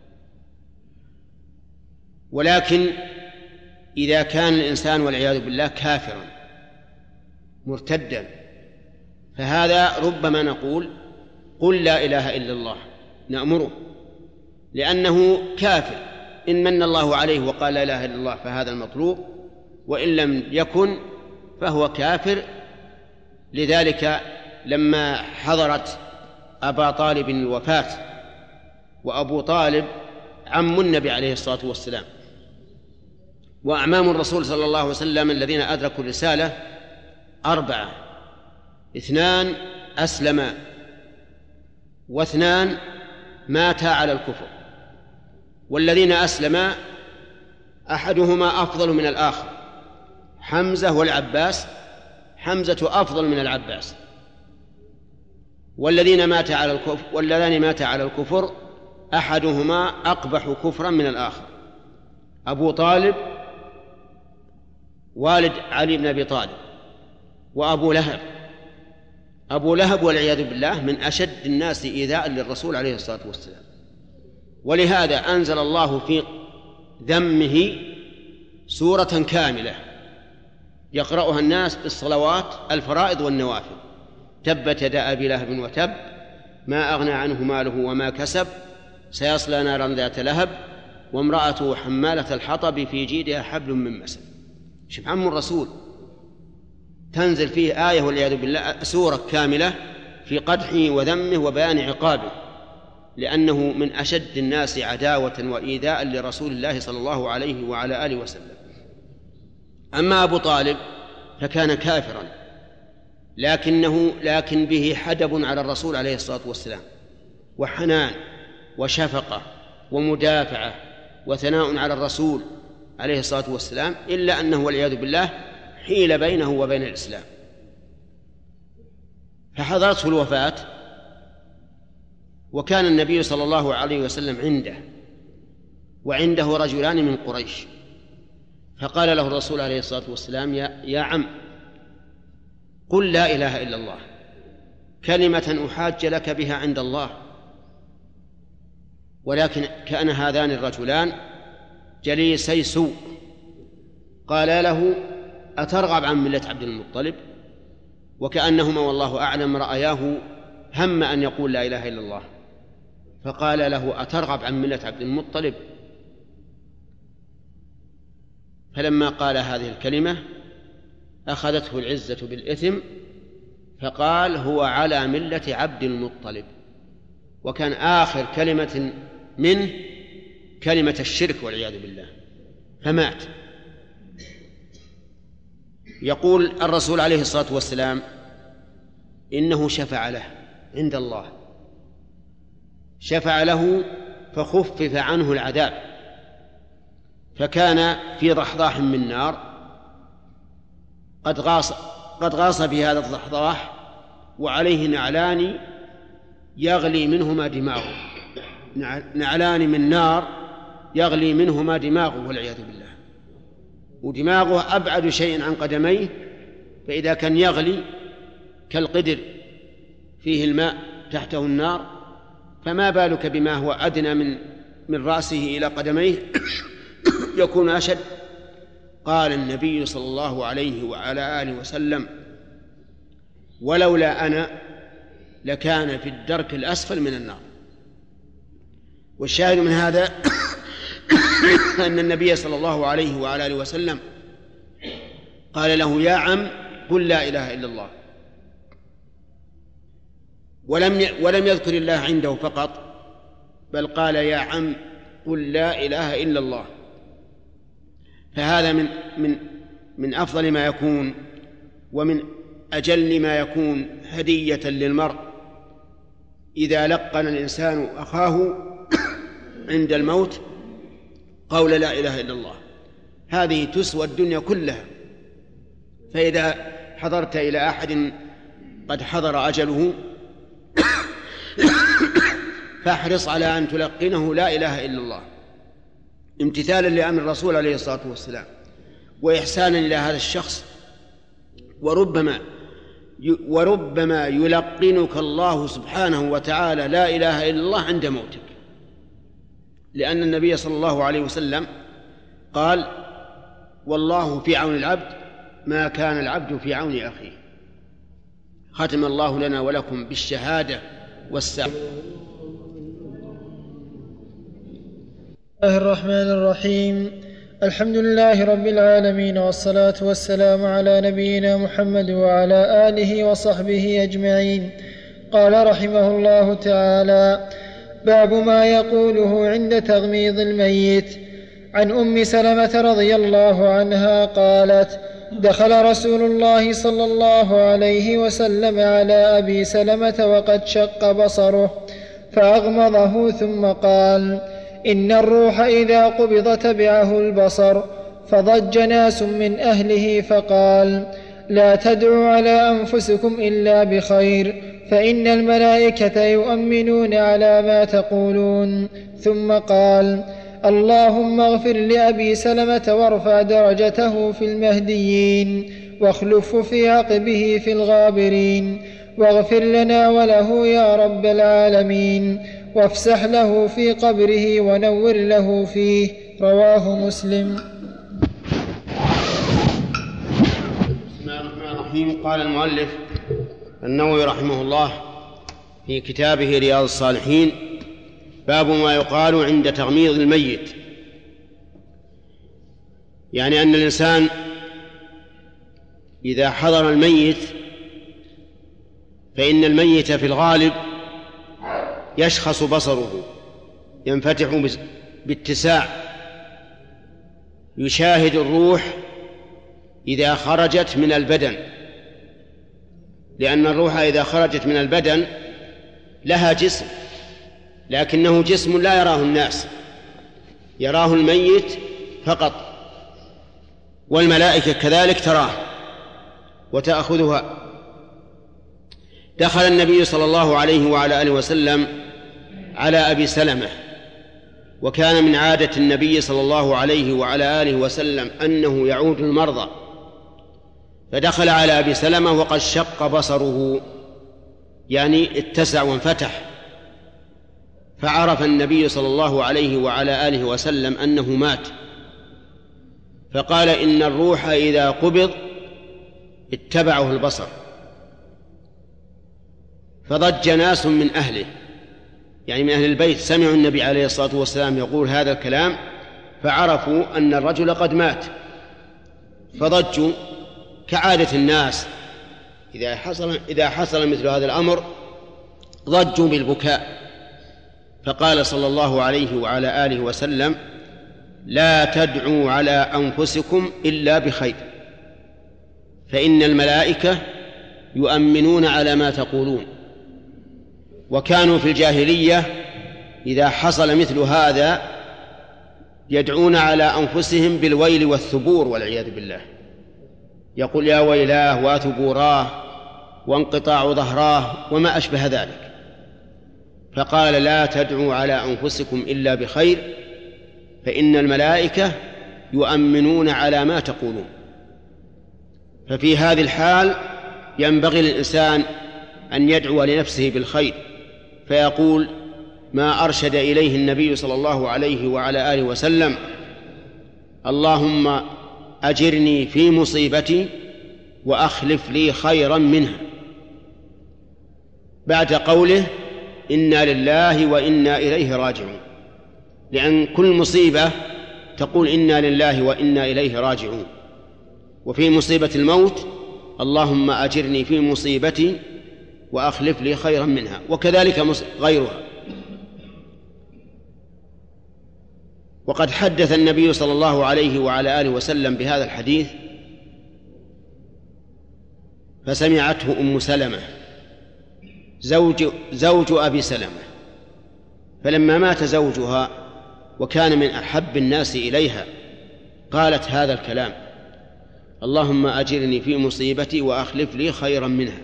ولكن إذا كان الإنسان والعياذ بالله كافرا مرتدا، فهذا ربما نقول: قل لا إله إلا الله، نأمره، لأنه كافر. إن من الله عليه وقال لا إله إلا الله فهذا المطلوب، وإن لم يكن فهو كافر. لذلك لما حضرت أبا طالب الوفاة، وأبو طالب عم النبي عليه الصلاة والسلام وأعمام الرسول صلى الله عليه وسلم الذين أدركوا الرسالة أربعة: اثنان أسلما، واثنان ماتا على الكفر. والذين أسلما أحدهما أفضل من الآخر، حمزة والعباس، حمزة أفضل من العباس. والذين مات على الكفر والذين مات على الكفر أحدهما أقبح كفرا من الآخر، أبو طالب والد علي بن أبي طالب، وأبو لهب. أبو لهب والعياذ بالله من أشد الناس إيذاء للرسول عليه الصلاة والسلام، ولهذا أنزل الله في ذمه سورة كاملة يقرأها الناس بالصلوات الفرائض والنوافل: تبت يدا أبي لهب وتب، ما أغنى عنه ماله وما كسب، سيصلى نارا ذات لهب، وامرأته حمالة الحطب في جيدها حبل من مسد. شوف عم الرسول تنزل فيه آية والعياذ بالله سورة كاملة في قدحه وذمه وبيان عقابه، لأنه من أشد الناس عداوة وإيذاء لرسول الله صلى الله عليه وعلى آله وسلم. أما أبو طالب فكان كافرا، لكنه لكن به حدب على الرسول عليه الصلاة والسلام، وحنان وشفقة ومدافعة وثناء على الرسول عليه الصلاة والسلام، إلا أنه والعياذ بالله حيل بينه وبين الإسلام. فحضرته الوفاة، وكان النبي صلى الله عليه وسلم عنده، وعنده رجلان من قريش، فقال له الرسول عليه الصلاة والسلام: يا, يا عم، قل لا إله إلا الله، كلمة أحاج لك بها عند الله. ولكن كان هذان الرجلان جليسي سوء، قال له: أترغب عن ملة عبد المطلب؟ وكأنهما والله أعلم رأياه هم أن يقول لا إله إلا الله، فقال له: أترغب عن ملة عبد المطلب؟ فلما قال هذه الكلمة أخذته العزة بالإثم، فقال: هو على ملة عبد المطلب. وكان آخر كلمة منه كلمة الشرك والعياذ بالله، فمات. يقول الرسول عليه الصلاة والسلام: إنه شفع له عند الله، شفع له فخفف عنه العذاب، فكان في ضحضاح من نار قد غاص قد غاص في هذا الضحضاح، وعليه نعلان يغلي منهما دماغه، نعلان من نار يغلي منهما دماغه والعياذ بالله، ودماغه أبعد شيء عن قدميه، فإذا كان يغلي كالقدر فيه الماء تحته النار، فما بالك بما هو أدنى من من رأسه إلى قدميه يكون أشد. قال النبي صلى الله عليه وعلى آله وسلم: ولولا أنا لكان في الدرك الأسفل من النار. والشاهد من هذا أن النبي صلى الله عليه وعلى آله وسلم قال له: يا عم، قل لا إله إلا الله، ولم ولم يذكر الله عنده فقط، بل قال يا عم قل لا إله إلا الله. فهذا من من من أفضل ما يكون ومن أجل ما يكون هدية للمرء إذا لقن الإنسان أخاه عند الموت قول لا إله إلا الله. هذه تسوى الدنيا كلها. فإذا حضرت إلى أحد قد حضر أجله فاحرص على أن تلقنه لا إله إلا الله امتثالا لأمر الرسول عليه الصلاة والسلام وإحسانا إلى هذا الشخص. وربما وربما يلقنك الله سبحانه وتعالى لا إله إلا الله عند موتك، لأن النبي صلى الله عليه وسلم قال والله في عون العبد ما كان العبد في عون أخيه. ختم الله لنا ولكم بالشهادة والسعادة. الله الرحمن الرحيم. الحمد لله رب العالمين، والصلاة والسلام على نبينا محمد وعلى آله وصحبه أجمعين. قال رحمه الله تعالى: باب ما يقوله عند تغميض الميت. عن أم سلمة رضي الله عنها قالت: دخل رسول الله صلى الله عليه وسلم على أبي سلمة وقد شق بصره فأغمضه ثم قال: إن الروح إذا قبض تبعه البصر. فضج ناس من أهله فقال: لا تدعوا على أنفسكم إلا بخير، فإن الملائكة يؤمنون على ما تقولون. ثم قال: اللهم اغفر لأبي سلمة وارفع درجته في المهديين، واخلفه في عقبه في الغابرين، واغفر لنا وله يا رب العالمين، وافسح له في قبره ونور له فيه. رواه مسلم. بسم الله الرحمن الرحيم. قال المؤلف النووي رحمه الله في كتابه رياض الصالحين: باب ما يقال عند تغميض الميت. يعني أن الإنسان إذا حضر الميت فإن الميت في الغالب يشخص بصره، ينفتح باتساع، يشاهد الروح إذا خرجت من البدن، لأن الروح إذا خرجت من البدن لها جسم، لكنه جسم لا يراه الناس، يراه الميت فقط، والملائكة كذلك تراه وتأخذها. دخل النبي صلى الله عليه وعلى آله وسلم على أبي سلمة، وكان من عادة النبي صلى الله عليه وعلى آله وسلم أنه يعود المرضى، فدخل على أبي سلمة وقد شق بصره، يعني اتسع وانفتح، فعرف النبي صلى الله عليه وعلى آله وسلم أنه مات، فقال: إن الروح إذا قبض اتبعه البصر. فضج ناس من أهله، يعني من أهل البيت، سمعوا النبي عليه الصلاة والسلام يقول هذا الكلام، فعرفوا أن الرجل قد مات، فضجوا كعادة الناس إذا حصل, إذا حصل مثل هذا الأمر ضجوا بالبكاء. فقال صلى الله عليه وعلى آله وسلم: لا تدعوا على أنفسكم إلا بخير، فإن الملائكة يؤمنون على ما تقولون. وكانوا في الجاهلية إذا حصل مثل هذا يدعون على أنفسهم بالويل والثبور والعياذ بالله، يقول: يا ويلاه وثبوراه وانقطاع ظهراه وما أشبه ذلك. فقال: لا تدعوا على أنفسكم إلا بخير، فإن الملائكة يؤمنون على ما تقولون. ففي هذه الحال ينبغي للإنسان أن يدعو لنفسه بالخير، فيقول ما أرشد إليه النبي صلى الله عليه وعلى آله وسلم: اللهم أجرني في مصيبتي وأخلف لي خيرا منها، بعد قوله إنا لله وإنا إليه راجعون، لأن كل مصيبة تقول إنا لله وإنا إليه راجعون. وفي مصيبة الموت: اللهم أجرني في مصيبتي وأخلف لي خيرا منها، وكذلك غيرها. وقد حدث النبي صلى الله عليه وعلى آله وسلم بهذا الحديث فسمعته أم سلمة زوج, زوج أبي سلمة، فلما مات زوجها وكان من أحب الناس إليها قالت هذا الكلام: اللهم أجرني في مصيبتي وأخلف لي خيرا منها.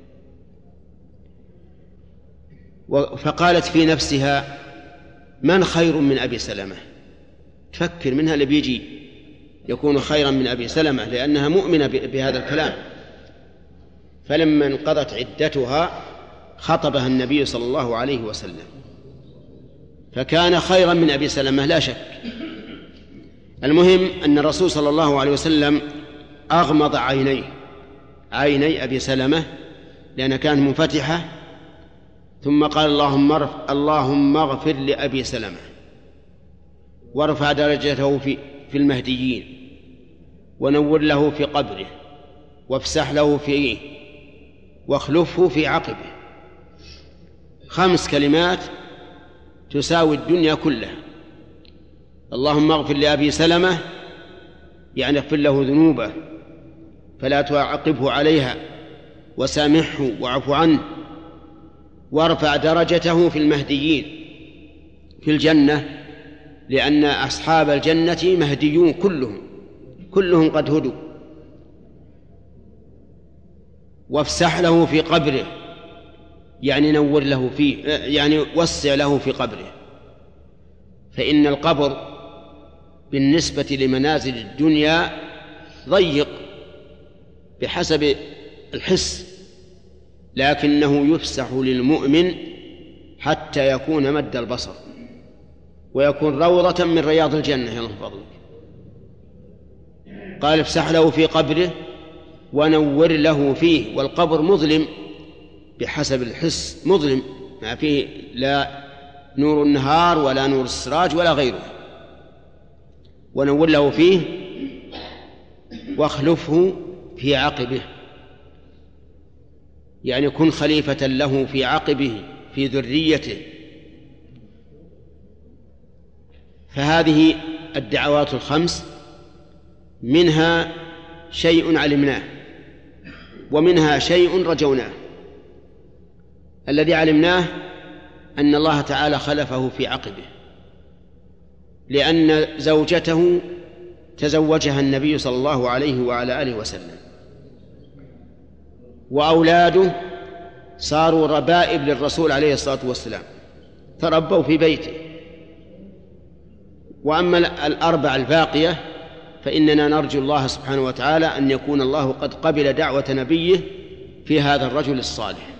فقالت في نفسها: من خير من أبي سلمة؟ تفكر منها اللي بيجي يكون خيرا من أبي سلمة، لأنها مؤمنة بهذا الكلام. فلما انقضت عدتها خطبها النبي صلى الله عليه وسلم، فكان خيرا من أبي سلمة لا شك. المهم أن الرسول صلى الله عليه وسلم أغمض عينيه عيني أبي سلمة لأنها كانت منفتحة، ثم قال: اللهم اللهم اغفر لأبي سلمة وارفع درجته في في المهديين ونور له في قبره وافسح له فيه واخلفه في عقبه. خمس كلمات تساوي الدنيا كلها. اللهم اغفر لأبي سلمة يعني اغفر له ذنوبه فلا تعاقبه عليها، وسامحه واعف عنه، وارفع درجته في المهديين في الجنة، لأن أصحاب الجنة مهديون كلهم كلهم قد هدوا. وافسح له في قبره يعني نور له فيه، يعني وسع له في قبره، فإن القبر بالنسبة لمنازل الدنيا ضيق بحسب الحس، لكنه يفسح للمؤمن حتى يكون مد البصر ويكون روضة من رياض الجنة. يا الله فضلك. قال: افسح له في قبره ونور له فيه، والقبر مظلم بحسب الحس، مظلم ما فيه لا نور النهار ولا نور السراج ولا غيره. ونور له فيه واخلفه في عقبه، يعني كن خليفة له في عقبه في ذريته. فهذه الدعوات الخمس منها شيء علمناه ومنها شيء رجوناه. الذي علمناه أن الله تعالى خلفه في عقبه، لأن زوجته تزوجها النبي صلى الله عليه وعلى آله وسلم، وأولاده صاروا ربائب للرسول عليه الصلاة والسلام، تربوا في بيته. وأما الأربع الباقية فإننا نرجو الله سبحانه وتعالى أن يكون الله قد قبل دعوة نبيه في هذا الرجل الصالح.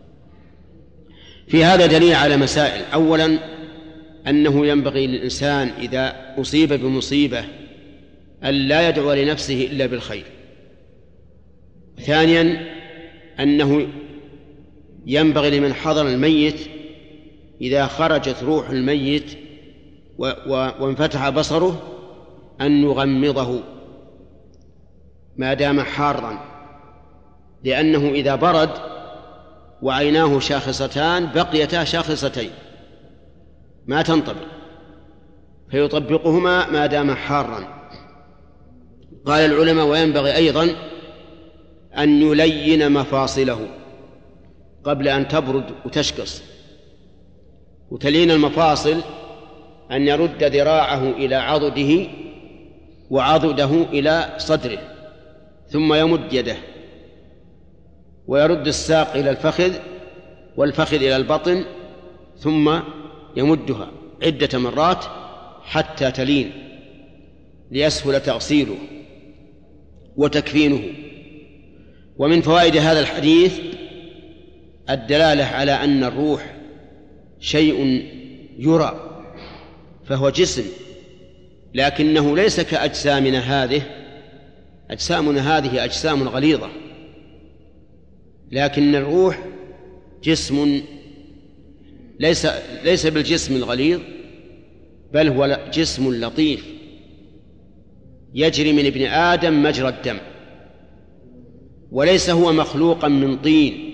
في هذا دليل على مسائل: أولا أنه ينبغي للإنسان إذا أصيب بمصيبة أن لا يدعو لنفسه إلا بالخير. ثانيا أنه ينبغي لمن حضر الميت إذا خرجت روح الميت وانفتح بصره أن يغمضه ما دام حارا، لأنه إذا برد وعيناه شاخصتان بقيتا شاخصتين ما تنطبق، فيطبقهما ما دام حارا. قال العلماء: وينبغي أيضا أن يلين مفاصله قبل أن تبرد وتشقص. وتلين المفاصل أن يرد ذراعه إلى عضده وعضده إلى صدره، ثم يمد يده، ويرد الساق إلى الفخذ والفخذ إلى البطن، ثم يمدها عدة مرات حتى تلين ليسهل تغسيله وتكفينه. ومن فوائد هذا الحديث الدلالة على أن الروح شيء يرى، فهو جسم، لكنه ليس كأجسامنا هذه. أجسامنا هذه أجسام غليظة، لكن الروح جسم ليس ليس بالجسم الغليظ، بل هو جسم لطيف يجري من ابن آدم مجرى الدم، وليس هو مخلوقا من طين،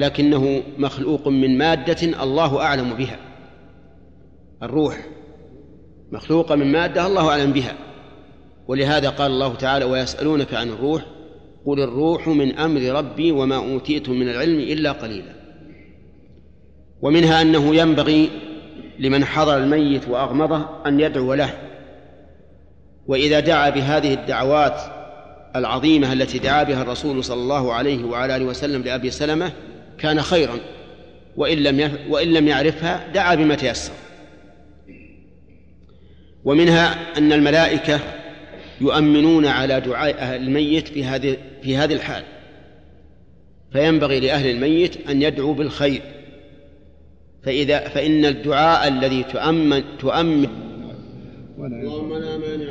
ولكنه مخلوق من مادة الله أعلم بها. الروح مخلوقة من مادة الله أعلم بها. ولهذا قال الله تعالى: ويسألونك عن الروح قل الروح من أمر ربي وما أوتيتم من العلم إلا قليلا. ومنها أنه ينبغي لمن حضر الميت وأغمضه أن يدعو له، وإذا دعا بهذه الدعوات العظيمة التي دعا بها الرسول صلى الله عليه وعلى آله وسلم لأبي سلمة كان خيرا، وإن لم وإن لم يعرفها دعا بما تيسر. ومنها أن الملائكة يؤمنون على دعاء أهل الميت في هذه في هذه الحال، فينبغي لأهل الميت أن يدعوا بالخير، فإذا فإن الدعاء الذي تؤمن تؤمن اللهم لا مانع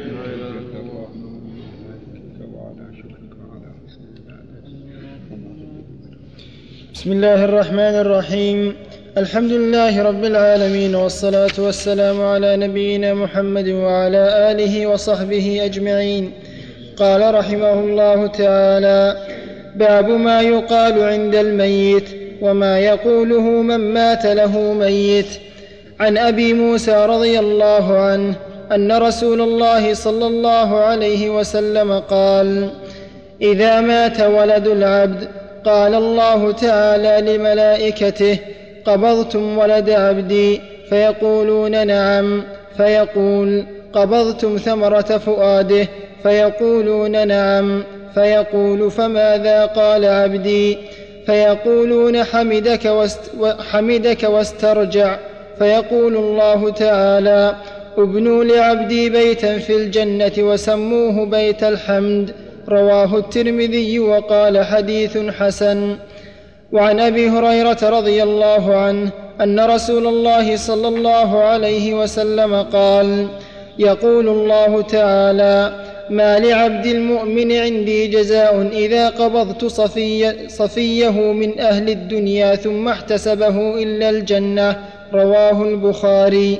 بسم الله الرحمن الرحيم. الحمد لله رب العالمين، والصلاة والسلام على نبينا محمد وعلى آله وصحبه أجمعين. قال رحمه الله تعالى: باب ما يقال عند الميت وما يقوله من مات له ميت. عن أبي موسى رضي الله عنه أن رسول الله صلى الله عليه وسلم قال: إذا مات ولد العبد قال الله تعالى لملائكته: قبضتم ولد عبدي؟ فيقولون: نعم. فيقول: قبضتم ثمرة فؤاده؟ فيقولون: نعم. فيقول: فماذا قال عبدي؟ فيقولون: حمدك, واست حمدك واسترجع. فيقول الله تعالى: ابنوا لعبدي بيتا في الجنة وسموه بيت الحمد. رواه الترمذي وقال: حديث حسن. وعن أبي هريرة رضي الله عنه أن رسول الله صلى الله عليه وسلم قال: يقول الله تعالى: ما لعبد المؤمن عندي جزاء إذا قبضت صفي صفيه من أهل الدنيا ثم احتسبه إلا الجنة. رواه البخاري.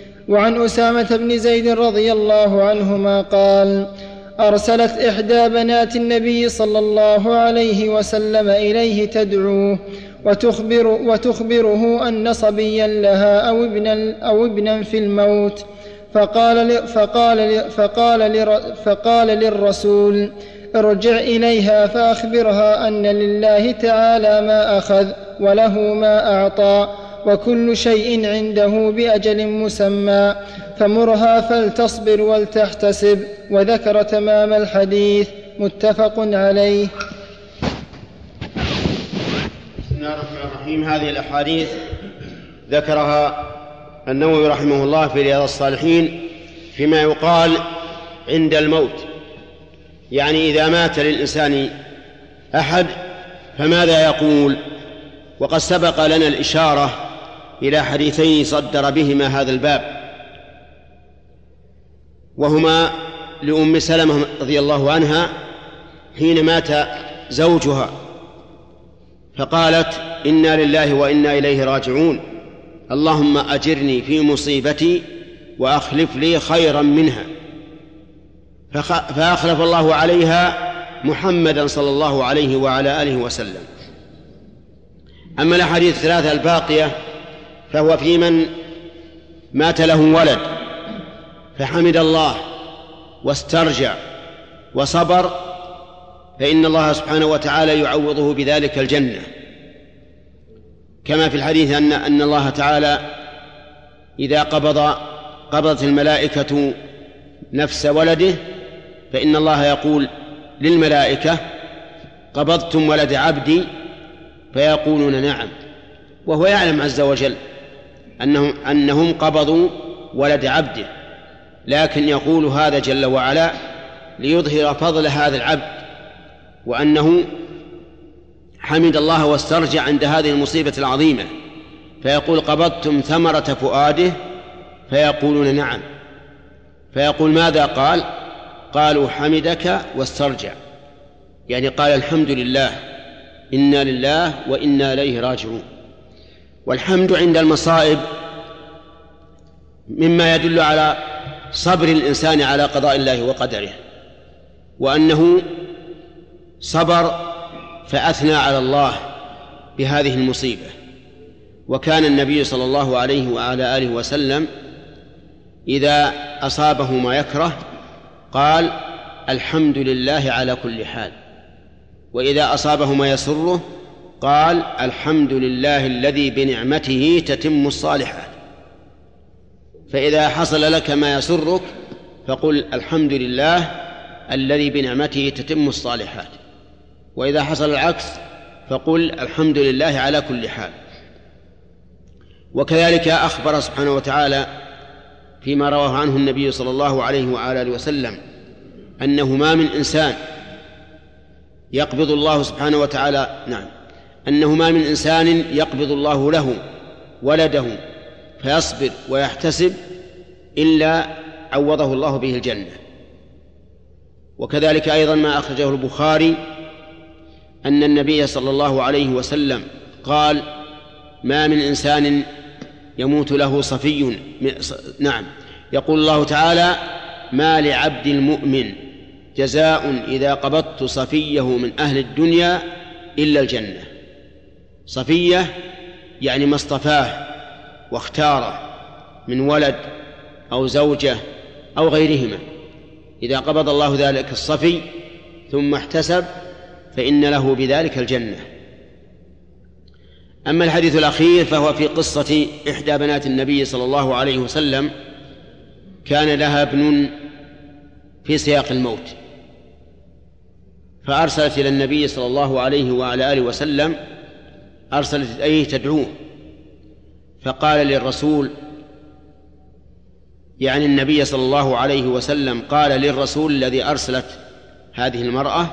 وعن أسامة بن زيد رضي الله عنهما قال: أرسلت إحدى بنات النبي صلى الله عليه وسلم إليه تدعوه وتخبر وتخبره أن صبيا لها أو ابنا, أو ابنا في الموت، فقال, فقال, فقال, فقال للرسول: ارجع إليها فأخبرها أن لله تعالى ما أخذ وله ما أعطى، وكل شيء عنده بأجل مسمى، فمرها فلتصبر ولتحتسب. وذكر تمام الحديث. متفق عليه. بسم الله الرحمن الرحيم. هذه الأحاديث ذكرها النووي رحمه الله في رياض الصالحين فيما يقال عند الموت، يعني إذا مات للإنسان أحد فماذا يقول. وقد سبق لنا الإشارة إلى حديثين صدر بهما هذا الباب، وهما لأم سلمة رضي الله عنها حين مات زوجها فقالت: إنا لله وإنا إليه راجعون، اللهم أجرني في مصيبتي وأخلف لي خيرا منها، فأخلف الله عليها محمدا صلى الله عليه وعلى آله وسلم. أما الأحاديث الثلاثة الباقية فهو في من مات له ولد فحمد الله واسترجع وصبر، فإن الله سبحانه وتعالى يعوضه بذلك الجنة، كما في الحديث أن أن الله تعالى إذا قبض قبضت الملائكة نفس ولده فإن الله يقول للملائكة: قبضتم ولد عبدي؟ فيقولون: نعم. وهو يعلم عز وجل أنهم, أنهم قبضوا ولد عبده، لكن يقول هذا جل وعلا ليظهر فضل هذا العبد وأنه حمد الله واسترجع عند هذه المصيبة العظيمة، فيقول: قبضتم ثمرة فؤاده؟ فيقولون: نعم. فيقول: ماذا قال؟ قالوا: حمدك واسترجع، يعني قال: الحمد لله، إنا لله وإنا إليه راجعون. والحمد عند المصائب مما يدل على صبر الإنسان على قضاء الله وقدره، وأنه صبر فأثنى على الله بهذه المصيبة. وكان النبي صلى الله عليه وعلى آله وسلم إذا أصابه ما يكره قال الحمد لله على كل حال، وإذا أصابه ما يسره قال الحمد لله الذي بنعمته تتم الصالحات. فإذا حصل لك ما يسرك فقل الحمد لله الذي بنعمته تتم الصالحات، وإذا حصل العكس فقل الحمد لله على كل حال. وكذلك أخبر سبحانه وتعالى فيما رواه عنه النبي صلى الله عليه وآله وسلم أنه ما من إنسان يقبض الله سبحانه وتعالى نعم أنه ما من إنسان يقبض الله له ولده فيصبر ويحتسب إلا عوضه الله به الجنة. وكذلك أيضا ما أخرجه البخاري أن النبي صلى الله عليه وسلم قال ما من إنسان يموت له صفي نعم يقول الله تعالى ما لعبد المؤمن جزاء إذا قبضت صفيه من أهل الدنيا إلا الجنة. صفية يعني ما اصطفاه واختاره من ولد أو زوجة أو غيرهما، إذا قبض الله ذلك الصفي ثم احتسب فإن له بذلك الجنة. أما الحديث الأخير فهو في قصة إحدى بنات النبي صلى الله عليه وسلم، كان لها ابن في سياق الموت، فأرسلت إلى النبي صلى الله عليه وعلى آله وسلم أرسلت إليه تدعوه، فقال للرسول يعني النبي صلى الله عليه وسلم قال للرسول الذي أرسلت هذه المرأة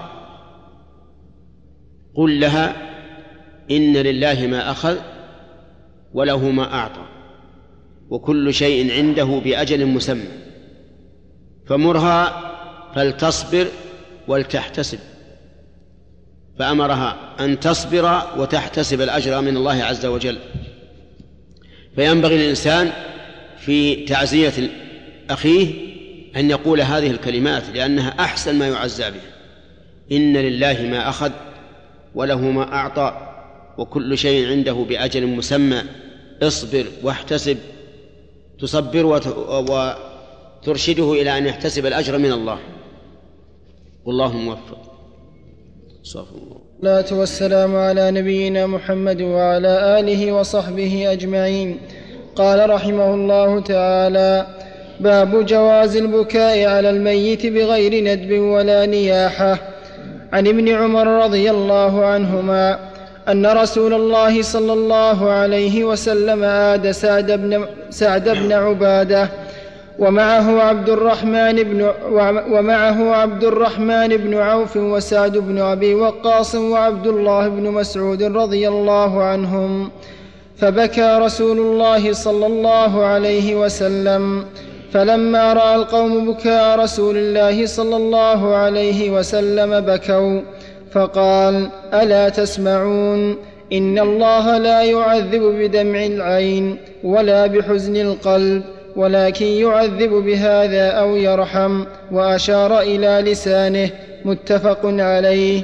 قل لها إن لله ما أخذ وله ما أعطى وكل شيء عنده بأجل مسمى، فمرها فلتصبر ولتحتسب. فأمرها أن تصبر وتحتسب الأجر من الله عز وجل. فينبغي للإنسان في تعزية أخيه أن يقول هذه الكلمات لأنها أحسن ما يعزى به. إن لله ما أخذ وله ما أعطى وكل شيء عنده بأجل مسمى، اصبر واحتسب، تصبر وترشده إلى أن يحتسب الأجر من الله. والله موفق. صلى الله الصلاة والسلام على نبينا محمد وعلى آله وصحبه أجمعين. قال رحمه الله تعالى: باب جواز البكاء على الميت بغير ندب ولا نياحة. عن ابن عمر رضي الله عنهما أن رسول الله صلى الله عليه وسلم آد سعد بن, سعد بن عبادة ومعه عبد الرحمن بن ومعه عبد الرحمن بن عوف وسعد بن أبي وقاص وعبد الله بن مسعود رضي الله عنهم، فبكى رسول الله صلى الله عليه وسلم، فلما رأى القوم بكاء رسول الله صلى الله عليه وسلم بكوا، فقال: ألا تسمعون؟ إن الله لا يعذب بدمع العين ولا بحزن القلب، ولكن يعذب بهذا أو يرحم، وأشار إلى لسانه. متفق عليه.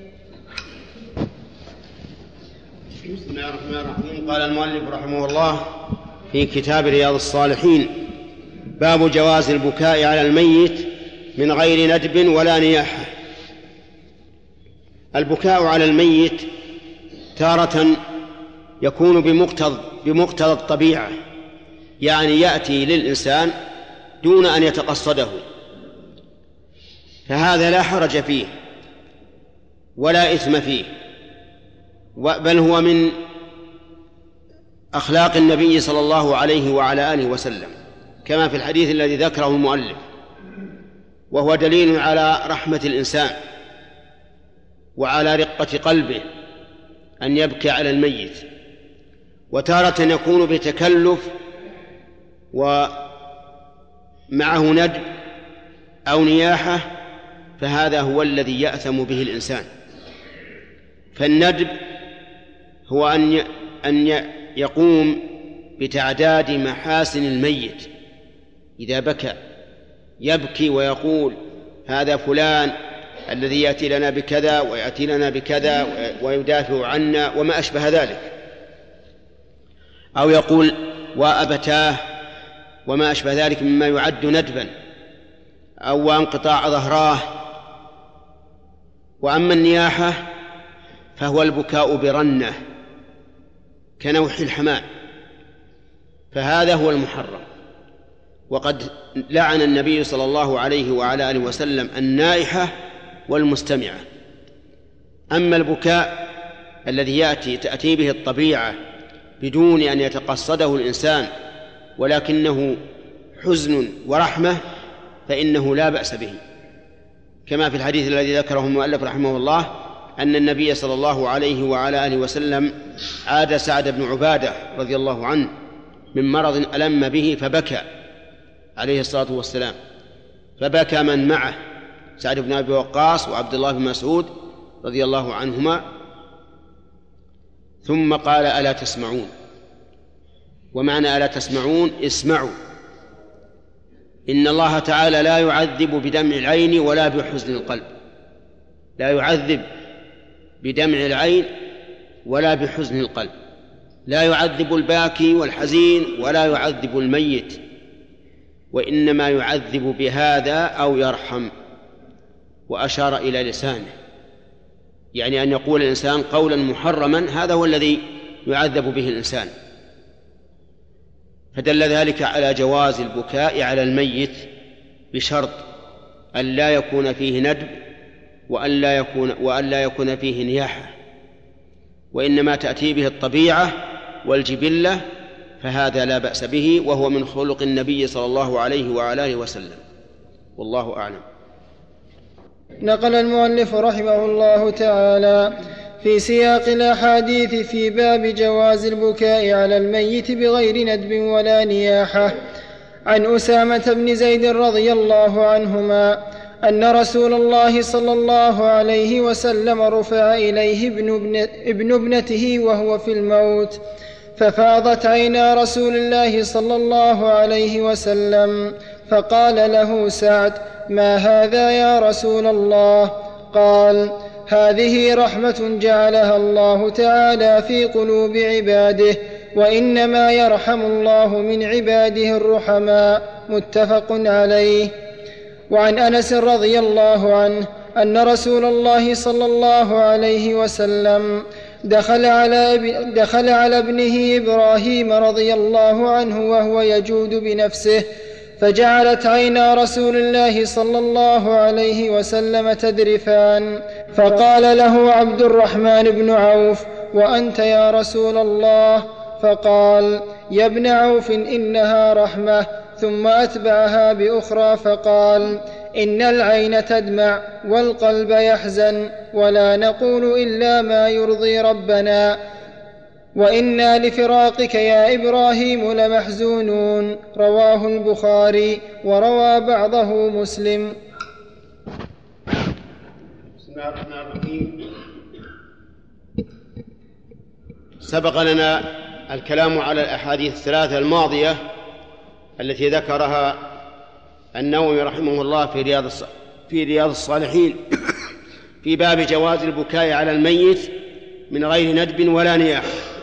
بسم الله الرحمن الرحيم. قال المؤلف رحمه الله في كتاب رياض الصالحين: باب جواز البكاء على الميت من غير ندب ولا نياحة. البكاء على الميت تارة يكون بمقتضى بمقتضى الطبيعة، يعني يأتي للإنسان دون أن يتقصده، فهذا لا حرج فيه ولا إثم فيه، بل هو من أخلاق النبي صلى الله عليه وعلى آله وسلم، كما في الحديث الذي ذكره المؤلف، وهو دليل على رحمة الإنسان وعلى رقة قلبه أن يبكي على الميت. وتارة يكون بتكلف ومعه ندب أو نياحة، فهذا هو الذي يأثم به الإنسان. فالندب هو أن أن يقوم بتعداد محاسن الميت إذا بكى، يبكي ويقول: هذا فلان الذي يأتي لنا بكذا ويأتي لنا بكذا ويدافع عنا وما أشبه ذلك. أو يقول: وأبتاه وما أشبه ذلك مما يعد ندبا أو انقطاع ظهراه. وأما النياحة فهو البكاء برنة كنوح الحمام، فهذا هو المحرم. وقد لعن النبي صلى الله عليه وعلى آله وسلم النائحة والمستمعة. أما البكاء الذي يأتي تأتي به الطبيعة بدون أن يتقصده الإنسان ولكنه حزن ورحمة فإنه لا بأس به، كما في الحديث الذي ذكره المؤلف رحمه الله أن النبي صلى الله عليه وعلى آله وسلم عاد سعد بن عبادة رضي الله عنه من مرض ألم به فبكى عليه الصلاة والسلام، فبكى من معه سعد بن أبي وقاص وعبد الله بن مسعود رضي الله عنهما، ثم قال: ألا تسمعون؟ ومعنى ألا تسمعون اسمعوا، إن الله تعالى لا يعذب بدمع العين ولا بحزن القلب، لا يعذب بدمع العين ولا بحزن القلب، لا يعذب الباكي والحزين ولا يعذب الميت، وإنما يعذب بهذا أو يرحم. وأشار إلى لسانه، يعني أن يقول الإنسان قولا محرما هذا هو الذي يعذب به الإنسان. فدل ذلك على جواز البكاء على الميت بشرط أن لا يكون فيه ندب وأن لا يكون, وأن لا يكون فيه نياحة، وإنما تأتي به الطبيعة والجبلة، فهذا لا بأس به، وهو من خلق النبي صلى الله عليه وعلى آله وسلم، والله أعلم. نقل المؤلف رحمه الله تعالى في سياق الأحاديث في باب جواز البكاء على الميت بغير ندب ولا نياحة عن أسامة بن زيد رضي الله عنهما أن رسول الله صلى الله عليه وسلم رفع إليه ابن, ابن, ابن ابنته وهو في الموت، ففاضت عينا رسول الله صلى الله عليه وسلم، فقال له سعد: ما هذا يا رسول الله؟ قال: هذه رحمة جعلها الله تعالى في قلوب عباده، وإنما يرحم الله من عباده الرحماء. متفق عليه. وعن أنس رضي الله عنه أن رسول الله صلى الله عليه وسلم دخل على, دخل على ابنه إبراهيم رضي الله عنه وهو يجود بنفسه، فجعلت عينا رسول الله صلى الله عليه وسلم تذرفان، فقال له عبد الرحمن بن عوف: وأنت يا رسول الله؟ فقال: يا ابن عوف إنها رحمة. ثم أتبعها بأخرى فقال: إن العين تدمع والقلب يحزن، ولا نقول إلا ما يرضي ربنا، وإنا لفراقك يا إبراهيم لمحزونون. رواه البخاري، وروى بعضه مسلم. بسم الله الرحمن الرحيم. سبق لنا الكلام على الأحاديث الثلاثة الماضية التي ذكرها النووي رحمه الله في رياض في رياض الصالحين في باب جواز البكاء على الميت من غير ندب ولا نياح.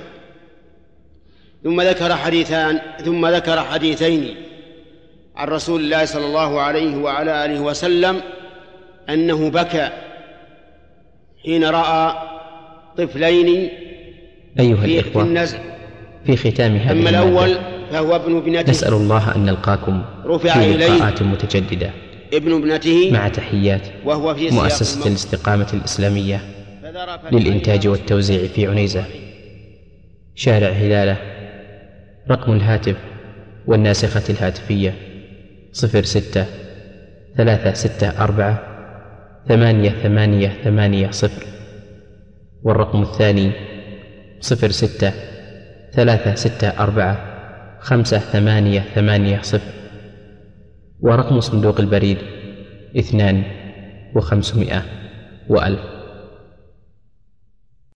ثم ذكر حديثان ثم ذكر حديثين عن رسول الله صلى الله عليه وعلى آله وسلم أنه بكى حين رأى طفلين أيها الإخوة، في ختام هذه أما الأول فهو ابن ابنته، نسأل الله أن نلقاكم في لقاءات متجددة ابن ابنته مع تحيات وهو في مؤسسة الاستقامة الإسلامية للإنتاج والتوزيع في عنيزة، شارع هلالة. رقم الهاتف والناسخة الهاتفية صفر ستة ثلاثة ستة أربعة ثمانية ثمانية ثمانية صفر، والرقم الثاني صفر ستة ثلاثة ستة أربعة خمسة ثمانية ثمانية صفر، ورقم صندوق البريد اثنان وخمسمائة وألف.